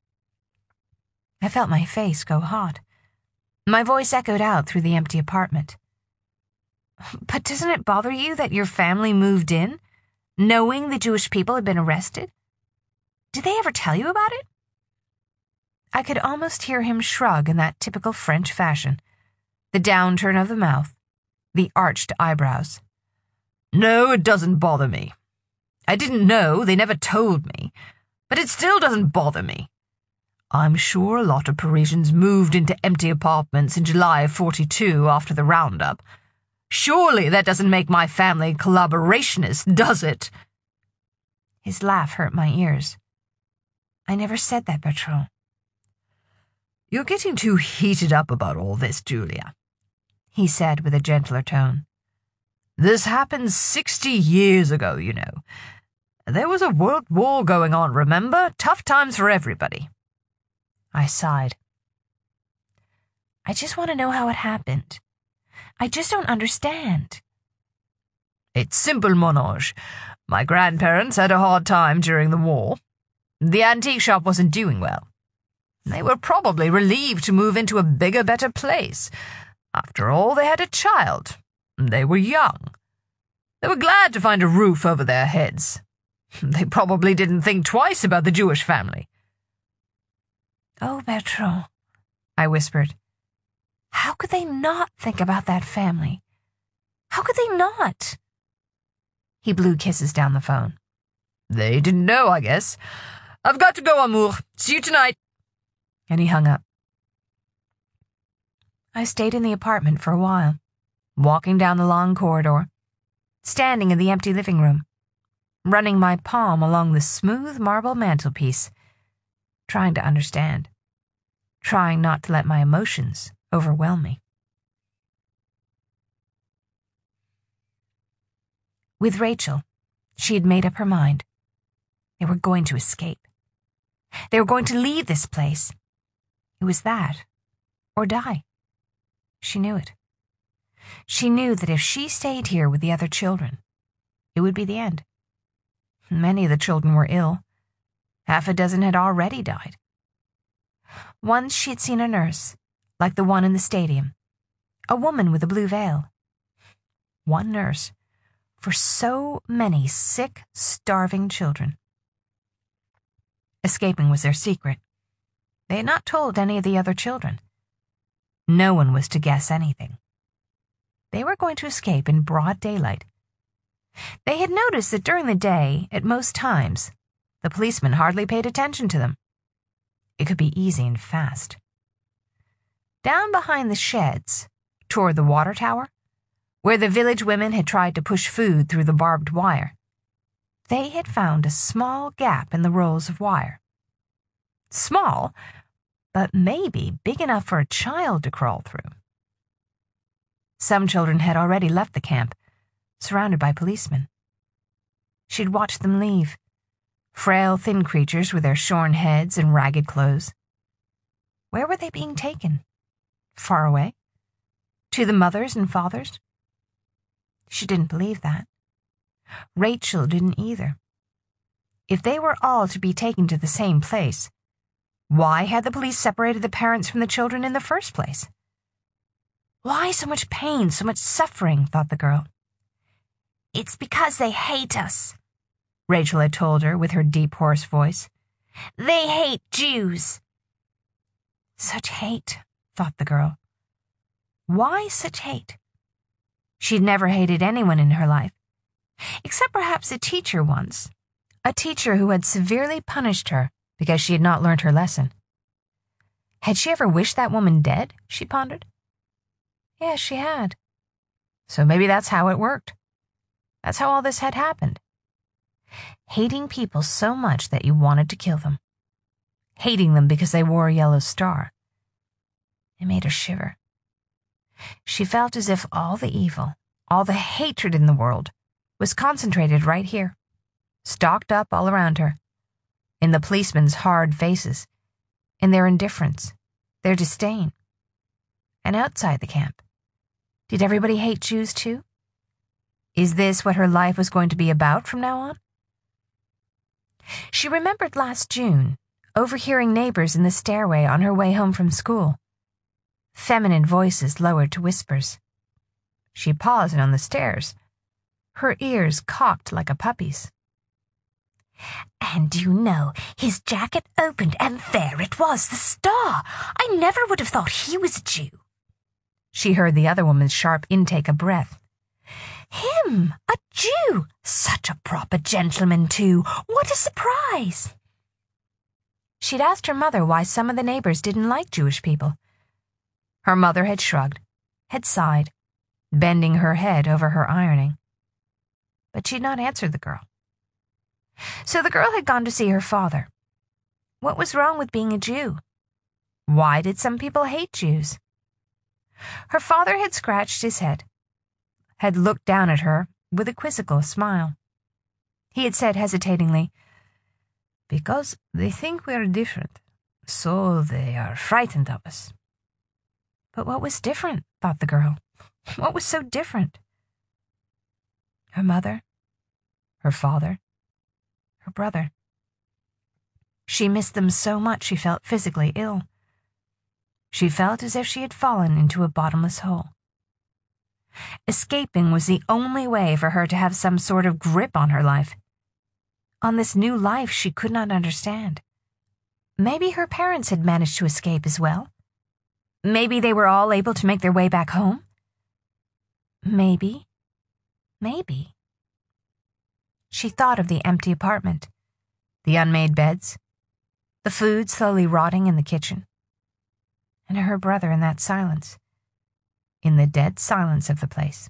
I felt my face go hot. My voice echoed out through the empty apartment. "But doesn't it bother you that your family moved in, knowing the Jewish people had been arrested? Did they ever tell you about it?" I could almost hear him shrug in that typical French fashion, the downturn of the mouth, the arched eyebrows. "No, it doesn't bother me. I didn't know, they never told me, but it still doesn't bother me. I'm sure a lot of Parisians moved into empty apartments in July of forty-two after the roundup. Surely that doesn't make my family collaborationists, does it?" His laugh hurt my ears. "I never said that, Bertrand." "You're getting too heated up about all this, Julia," he said with a gentler tone. "This happened sixty years ago, you know. There was a world war going on, remember? Tough times for everybody." I sighed. "I just want to know how it happened. I just don't understand." "It's simple, mon ange. My grandparents had a hard time during the war. The antique shop wasn't doing well. They were probably relieved to move into a bigger, better place. After all, they had a child. They were young. They were glad to find a roof over their heads. They probably didn't think twice about the Jewish family." "Oh, Bertrand," I whispered. "How could they not think about that family? How could they not?" He blew kisses down the phone. "They didn't know, I guess. I've got to go, Amour. See you tonight." And he hung up. I stayed in the apartment for a while, walking down the long corridor, standing in the empty living room, running my palm along the smooth marble mantelpiece, trying to understand, trying not to let my emotions overwhelm me. With Rachel, she had made up her mind. They were going to escape. They were going to leave this place. It was that, or die. She knew it. She knew that if she stayed here with the other children, it would be the end. Many of the children were ill. Half a dozen had already died. Once she had seen a nurse, like the one in the stadium, a woman with a blue veil. One nurse for so many sick, starving children. Escaping was their secret. They had not told any of the other children. No one was to guess anything. They were going to escape in broad daylight. They had noticed that during the day, at most times, the policemen hardly paid attention to them. It could be easy and fast. Down behind the sheds, toward the water tower, where the village women had tried to push food through the barbed wire, they had found a small gap in the rolls of wire. Small, but maybe big enough for a child to crawl through. Some children had already left the camp, surrounded by policemen. She'd watched them leave, frail, thin creatures with their shorn heads and ragged clothes. Where were they being taken? Far away? To the mothers and fathers? She didn't believe that. Rachel didn't either. If they were all to be taken to the same place, why had the police separated the parents from the children in the first place? Why so much pain, so much suffering, thought the girl. It's because they hate us, Rachel had told her with her deep, hoarse voice. They hate Jews. Such hate, thought the girl. Why such hate? She'd never hated anyone in her life, except perhaps a teacher once, a teacher who had severely punished her because she had not learned her lesson. Had she ever wished that woman dead, she pondered. Yes, she had. So maybe that's how it worked. That's how all this had happened. Hating people so much that you wanted to kill them. Hating them because they wore a yellow star. It made her shiver. She felt as if all the evil, all the hatred in the world, was concentrated right here, stocked up all around her, in the policemen's hard faces, in their indifference, their disdain. And outside the camp, did everybody hate Jews too? Is this what her life was going to be about from now on? She remembered last June, overhearing neighbors in the stairway on her way home from school. Feminine voices lowered to whispers. She paused on the stairs, her ears cocked like a puppy's. And you know, his jacket opened and there it was, the star. I never would have thought he was a Jew. She heard the other woman's sharp intake of breath. Him, a Jew, such a proper gentleman too. What a surprise. She'd asked her mother why some of the neighbors didn't like Jewish people. Her mother had shrugged, had sighed, bending her head over her ironing. But she'd not answered the girl. So the girl had gone to see her father. What was wrong with being a Jew? Why did some people hate Jews? Her father had scratched his head, had looked down at her with a quizzical smile. He had said hesitatingly, Because they think we are different, so they are frightened of us. But what was different, thought the girl. What was so different? Her mother, her father, her brother. She missed them so much she felt physically ill. She felt as if she had fallen into a bottomless hole. Escaping was the only way for her to have some sort of grip on her life. On this new life she could not understand. Maybe her parents had managed to escape as well. Maybe they were all able to make their way back home. Maybe. Maybe. She thought of the empty apartment, the unmade beds, the food slowly rotting in the kitchen, and her brother in that silence, in the dead silence of the place.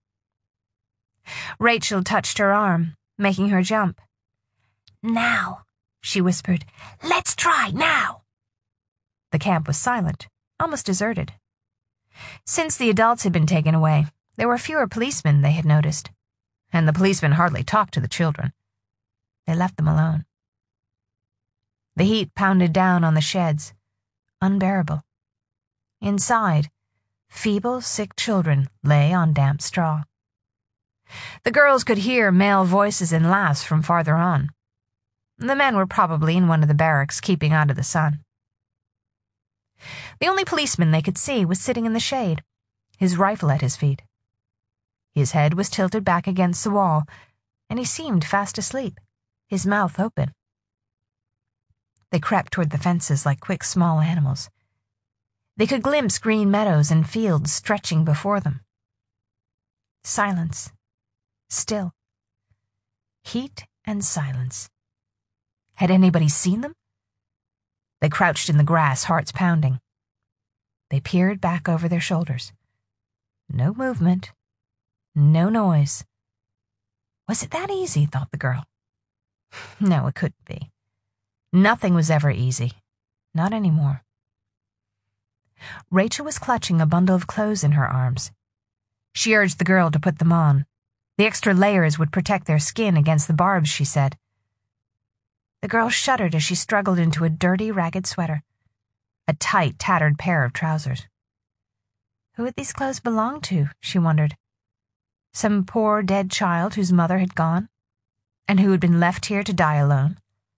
Rachel touched her arm, making her jump. Now, she whispered, let's try, now. The camp was silent, almost deserted. Since the adults had been taken away, there were fewer policemen, they had noticed, and the policemen hardly talked to the children. They left them alone. The heat pounded down on the sheds, unbearable. Inside, feeble, sick children lay on damp straw. The girls could hear male voices and laughs from farther on. The men were probably in one of the barracks, keeping out of the sun. The only policeman they could see was sitting in the shade, his rifle at his feet. His head was tilted back against the wall, and he seemed fast asleep, his mouth open. They crept toward the fences like quick small animals. They could glimpse green meadows and fields stretching before them. Silence. Still. Heat and silence. Had anybody seen them? They crouched in the grass, hearts pounding. They peered back over their shoulders. No movement. No noise. Was it that easy, thought the girl. No, it couldn't be. Nothing was ever easy. Not anymore. Rachel was clutching a bundle of clothes in her arms. She urged the girl to put them on. The extra layers would protect their skin against the barbs, she said. The girl shuddered as she struggled into a dirty, ragged sweater, a tight, tattered pair of trousers. Who had these clothes belonged to, she wondered. Some poor, dead child whose mother had gone, and who had been left here to die alone.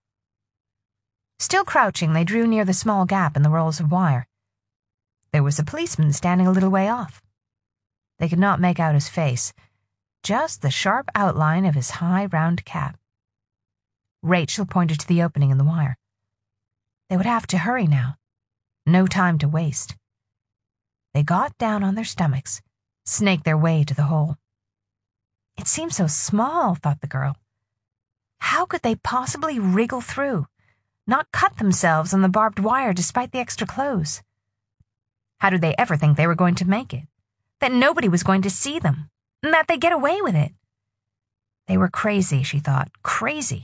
Still crouching, they drew near the small gap in the rolls of wire. There was a policeman standing a little way off. They could not make out his face, just the sharp outline of his high, round cap. Rachel pointed to the opening in the wire. They would have to hurry now. No time to waste. They got down on their stomachs, snaked their way to the hole. It seemed so small, thought the girl. How could they possibly wriggle through, not cut themselves on the barbed wire despite the extra clothes? How did they ever think they were going to make it? That nobody was going to see them, and that they'd get away with it? They were crazy, she thought, crazy.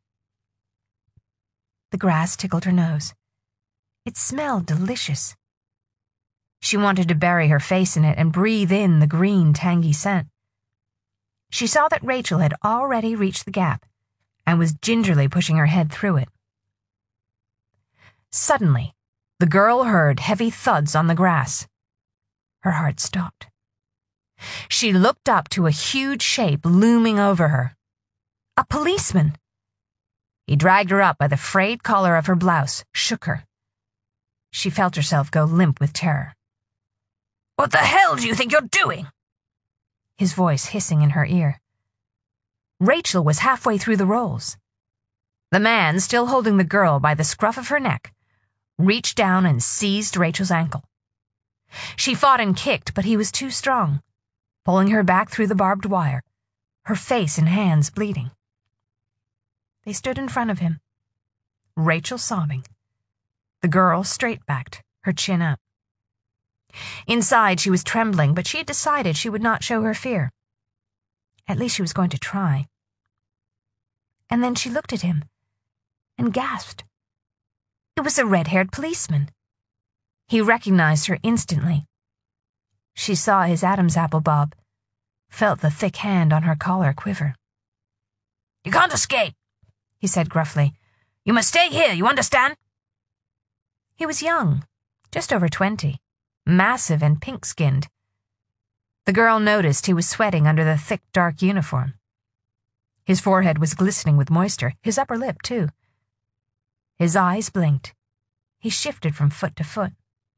The grass tickled her nose. It smelled delicious. She wanted to bury her face in it and breathe in the green, tangy scent. She saw that Rachel had already reached the gap and was gingerly pushing her head through it. Suddenly, the girl heard heavy thuds on the grass. Her heart stopped. She looked up to a huge shape looming over her. A policeman! He dragged her up by the frayed collar of her blouse, shook her. She felt herself go limp with terror. "What the hell do you think you're doing?" His voice hissing in her ear. Rachel was halfway through the rolls. The man, still holding the girl by the scruff of her neck, reached down and seized Rachel's ankle. She fought and kicked, but he was too strong, pulling her back through the barbed wire, her face and hands bleeding. They stood in front of him, Rachel sobbing, the girl straight-backed, her chin up. Inside, she was trembling, but she had decided she would not show her fear. At least she was going to try. And then she looked at him and gasped. It was a red-haired policeman. He recognized her instantly. She saw his Adam's apple bob, felt the thick hand on her collar quiver. "You can't escape," he said gruffly. "You must stay here, you understand?" He was young, just over twenty, massive and pink-skinned. The girl noticed he was sweating under the thick, dark uniform. His forehead was glistening with moisture, his upper lip, too. His eyes blinked. He shifted from foot to foot.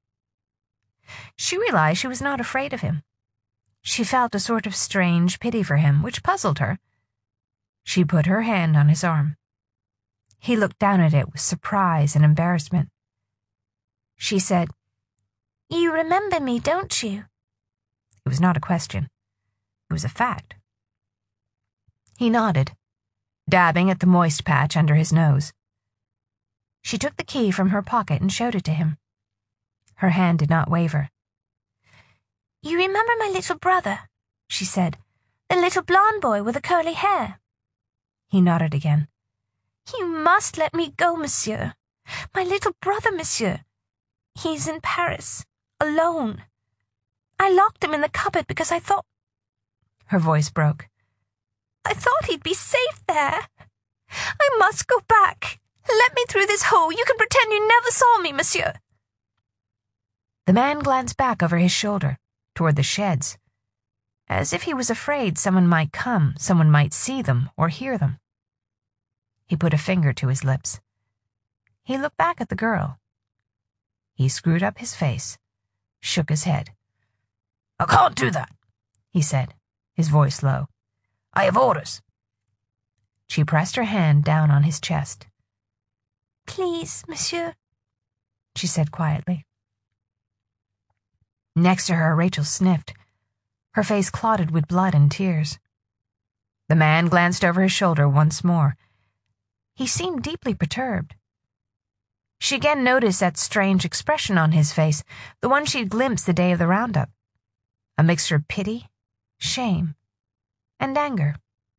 She realized she was not afraid of him. She felt a sort of strange pity for him, which puzzled her. She put her hand on his arm. He looked down at it with surprise and embarrassment. She said, "You remember me, don't you?" It was not a question. It was a fact. He nodded, dabbing at the moist patch under his nose. She took the key from her pocket and showed it to him. Her hand did not waver. "You remember my little brother?" she said. "The little blonde boy with the curly hair?" He nodded again. "You must let me go, monsieur. My little brother, monsieur. He's in Paris, alone. I locked him in the cupboard because I thought—" Her voice broke. "I thought he'd be safe there. I must go back. Let me through this hole. You can pretend you never saw me, monsieur." The man glanced back over his shoulder, toward the sheds, as if he was afraid someone might come, someone might see them or hear them. He put a finger to his lips. He looked back at the girl. He screwed up his face, shook his head. "I can't do that," he said, his voice low. "I have orders." She pressed her hand down on his chest. "Please, monsieur," she said quietly. Next to her, Rachel sniffed, her face clotted with blood and tears. The man glanced over his shoulder once more. He seemed deeply perturbed. She again noticed that strange expression on his face, the one she'd glimpsed the day of the roundup. A mixture of pity, shame, and anger.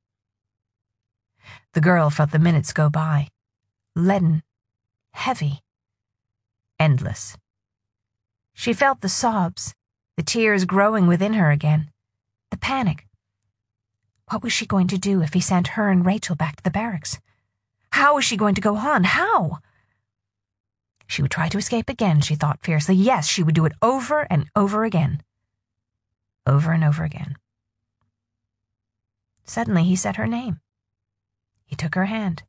The girl felt the minutes go by, leaden, heavy, endless. She felt the sobs, the tears growing within her again, the panic. What was she going to do if he sent her and Rachel back to the barracks? How was she going to go on? How? She would try to escape again, she thought fiercely. Yes, she would do it over and over again. Over and over again. Suddenly he said her name. He took her hand.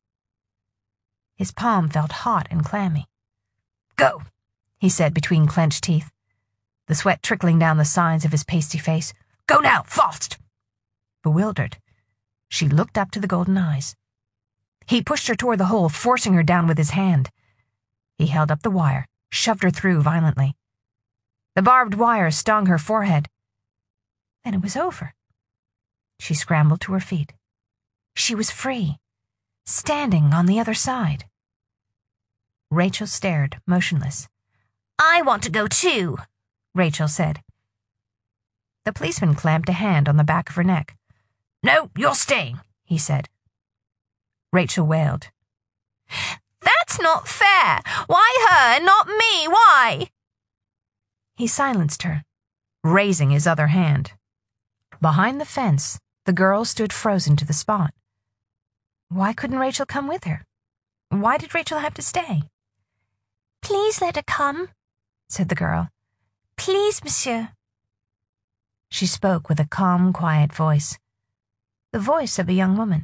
His palm felt hot and clammy. "Go," he said between clenched teeth, the sweat trickling down the sides of his pasty face. "Go now, fast!" Bewildered, she looked up to the golden eyes. He pushed her toward the hole, forcing her down with his hand. He held up the wire, shoved her through violently. The barbed wire stung her forehead. Then it was over. She scrambled to her feet. She was free, standing on the other side. Rachel stared, motionless. "I want to go too," Rachel said. The policeman clamped a hand on the back of her neck. "No, you're staying," he said. Rachel wailed. "That's not fair! Why her and not me? Why?" He silenced her, raising his other hand. Behind the fence, the girl stood frozen to the spot. Why couldn't Rachel come with her? Why did Rachel have to stay? "Please let her come," said the girl. "Please, monsieur." She spoke with a calm, quiet voice, the voice of a young woman.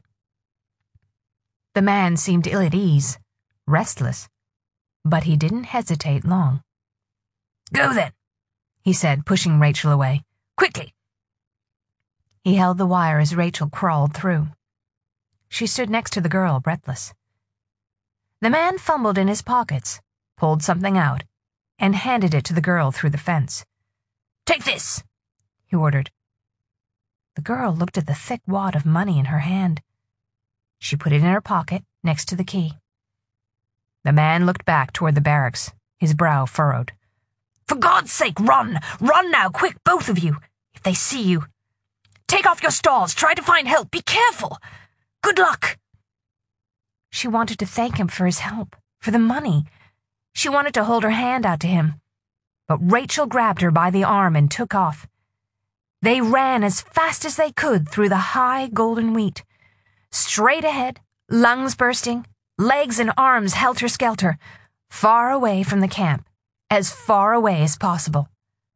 The man seemed ill at ease, restless, but he didn't hesitate long. "Go then," he said, pushing Rachel away. "Quickly." He held the wire as Rachel crawled through. She stood next to the girl, breathless. The man fumbled in his pockets, pulled something out, and handed it to the girl through the fence. "Take this," he ordered. The girl looked at the thick wad of money in her hand. She put it in her pocket, next to the key. The man looked back toward the barracks, his brow furrowed. "For God's sake, run! Run now, quick, both of you, if they see you. Take off your stalls, try to find help, be careful. Good luck." She wanted to thank him for his help, for the money. She wanted to hold her hand out to him, but Rachel grabbed her by the arm and took off. They ran as fast as they could through the high golden wheat. Straight ahead, lungs bursting, legs and arms helter-skelter, far away from the camp, as far away as possible.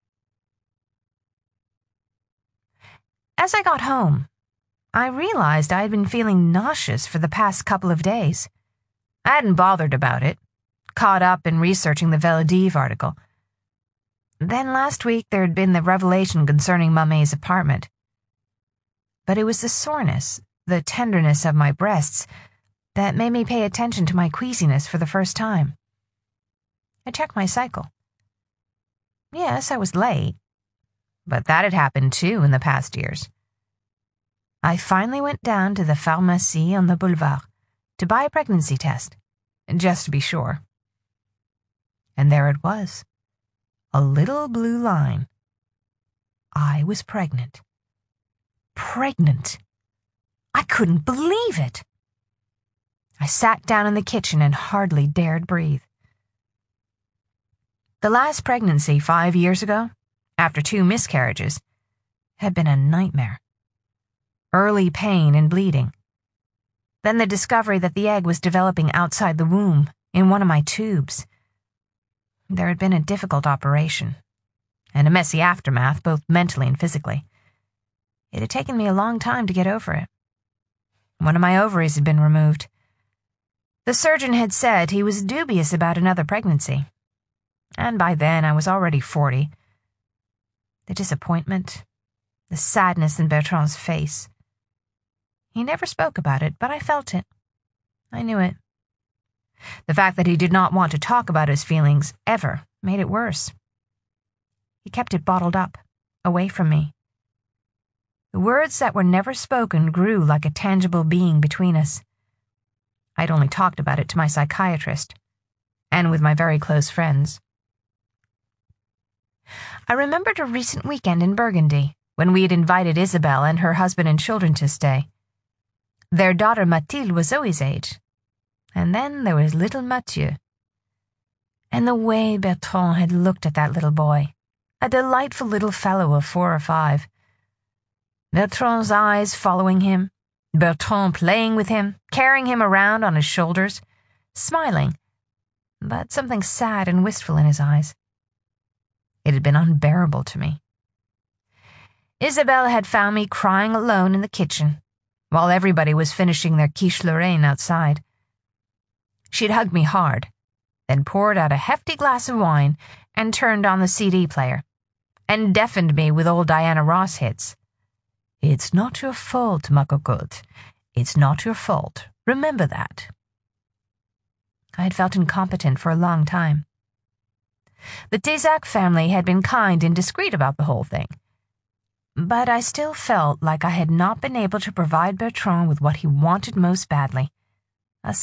As I got home, I realized I had been feeling nauseous for the past couple of days. I hadn't bothered about it, caught up in researching the Veledive article. Then last week there had been the revelation concerning Mamet's apartment. But it was the soreness, the tenderness of my breasts, that made me pay attention to my queasiness for the first time. I checked my cycle. Yes, I was late, but that had happened too in the past years. I finally went down to the pharmacie on the boulevard to buy a pregnancy test, just to be sure. And there it was, a little blue line. I was pregnant. Pregnant. I couldn't believe it. I sat down in the kitchen and hardly dared breathe. The last pregnancy five years ago, after two miscarriages, had been a nightmare. Early pain and bleeding. Then the discovery that the egg was developing outside the womb, in one of my tubes. There had been a difficult operation, and a messy aftermath, both mentally and physically. It had taken me a long time to get over it. One of my ovaries had been removed. The surgeon had said he was dubious about another pregnancy, and by then I was already forty. the disappointment, the sadness in Bertrand's face. He never spoke about it, but I felt it. I knew it. The fact that he did not want to talk about his feelings ever made it worse. He kept it bottled up, away from me. The words that were never spoken grew like a tangible being between us. I'd only talked about it to my psychiatrist, and with my very close friends. I remembered a recent weekend in Burgundy, when we had invited Isabelle and her husband and children to stay. Their daughter Mathilde was Zoe's age, and then there was little Mathieu. And the way Bertrand had looked at that little boy, a delightful little fellow of four or five. Bertrand's eyes following him, Bertrand playing with him, carrying him around on his shoulders, smiling, but something sad and wistful in his eyes. It had been unbearable to me. Isabelle had found me crying alone in the kitchen, while everybody was finishing their quiche Lorraine outside. She'd hugged me hard, then poured out a hefty glass of wine and turned on the C D player, and deafened me with old Diana Ross hits. "It's not your fault, ma cocotte. It's not your fault. Remember that." I had felt incompetent for a long time. The Tézac family had been kind and discreet about the whole thing, but I still felt like I had not been able to provide Bertrand with what he wanted most badly.